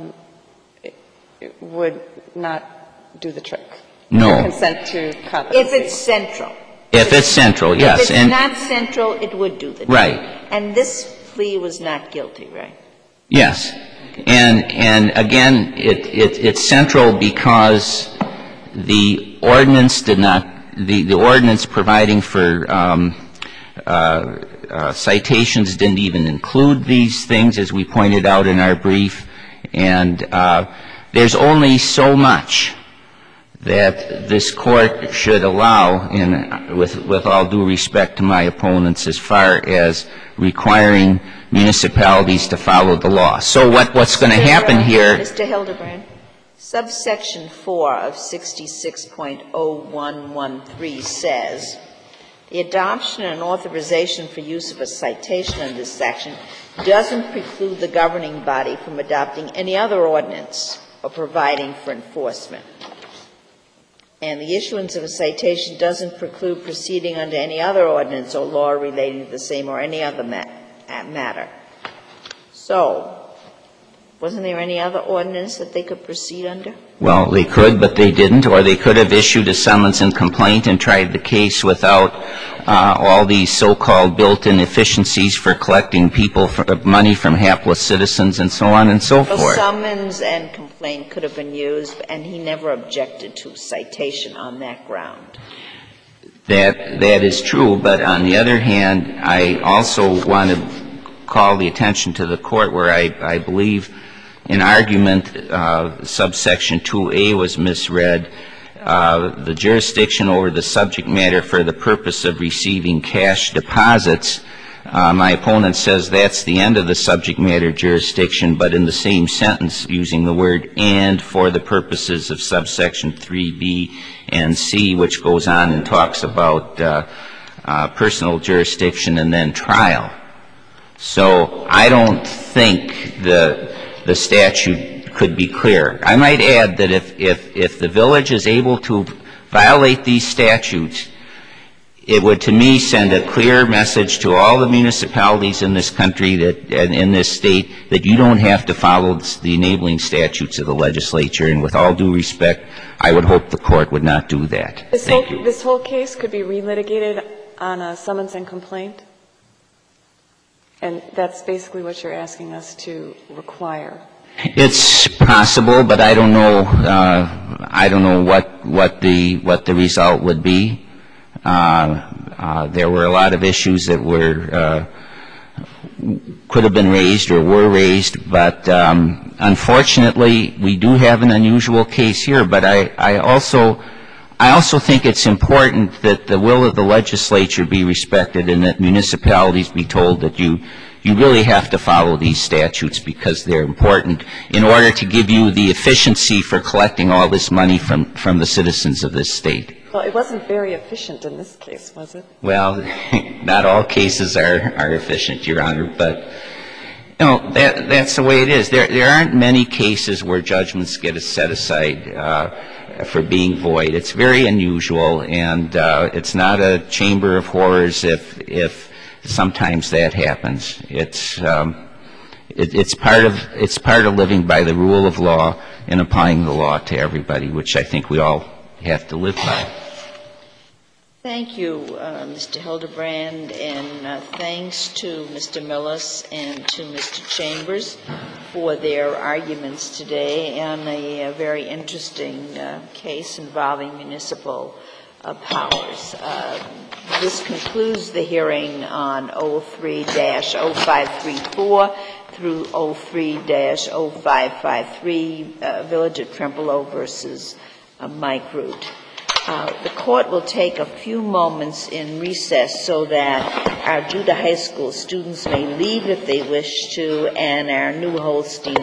it would not do the trick? No. Consent to competency? If it's central. If it's central, yes. If it's not central, it would do the trick. Right. And this plea was not guilty, right? Yes. And again, it's central because the ordinance did not, the ordinance providing for citations didn't even include these things, as we pointed out in our brief. And there's only so much that this court should allow, with all due respect to my opponents, as far as requiring municipalities to follow the law. So what's going to happen here? Mr. Hildebrand, subsection 4 of 66.0113 says, the adoption and authorization for use of a citation in this section doesn't preclude the governing body from adopting any other ordinance or providing for enforcement. And the issuance of a citation doesn't preclude proceeding under any other ordinance or law relating to the same or any other matter. So, wasn't there any other ordinance that they could proceed under? Well, they could, but they didn't. Or they could have issued a summons and complaint and tried the case without all these so-called built-in efficiencies for collecting money from hapless citizens and so on and so forth. A summons and complaint could have been used, and he never objected to citation on that ground. That is true, but on the other hand, I also want to call the attention to the court where I believe in argument subsection 2A was misread. The jurisdiction over the subject matter for the purpose of receiving cash deposits, my opponent says that's the end of the subject matter jurisdiction, but in the same sentence using the word and for the purposes of subsection 3B and C, which goes on and talks about personal jurisdiction and then trial. So I don't think the statute could be clearer. I might add that if the village is able to violate these statutes, it would, to me, send a clear message to all the municipalities in this country and in this state that you don't have to follow the enabling statutes of the legislature. And with all due respect, I would hope the court would not do that. Thank you. This whole case could be relitigated on a summons and complaint? And that's basically what you're asking us to require. It's possible, but I don't know. I don't know what the result would be. There were a lot of issues that could have been raised or were raised, but unfortunately, we do have an unusual case here. But I also think it's important that the will of the legislature be respected and that municipalities be told that you really have to follow these statutes because they're important in order to give you the efficiency for collecting all this money from the citizens of this state. Well, it wasn't very efficient in this case, was it? Well, not all cases are efficient, Your Honor, but that's the way it is. There aren't many cases where judgments get set aside for being void. It's very unusual, and it's not a chamber of horrors if sometimes that happens. It's part of living by the rule of law and applying the law to everybody, which I think we all have to live by. Thank you, Mr. Hildebrand, and thanks to Mr. Millis and to Mr. Chambers for their arguments today on a very interesting case involving municipal powers. This concludes the hearing on 03-0534 through 03-0553, Village of Trempealeau versus Mike Root. The court will take a few moments in recess so that our Judah High School students may leave if they wish to, and our New Holstein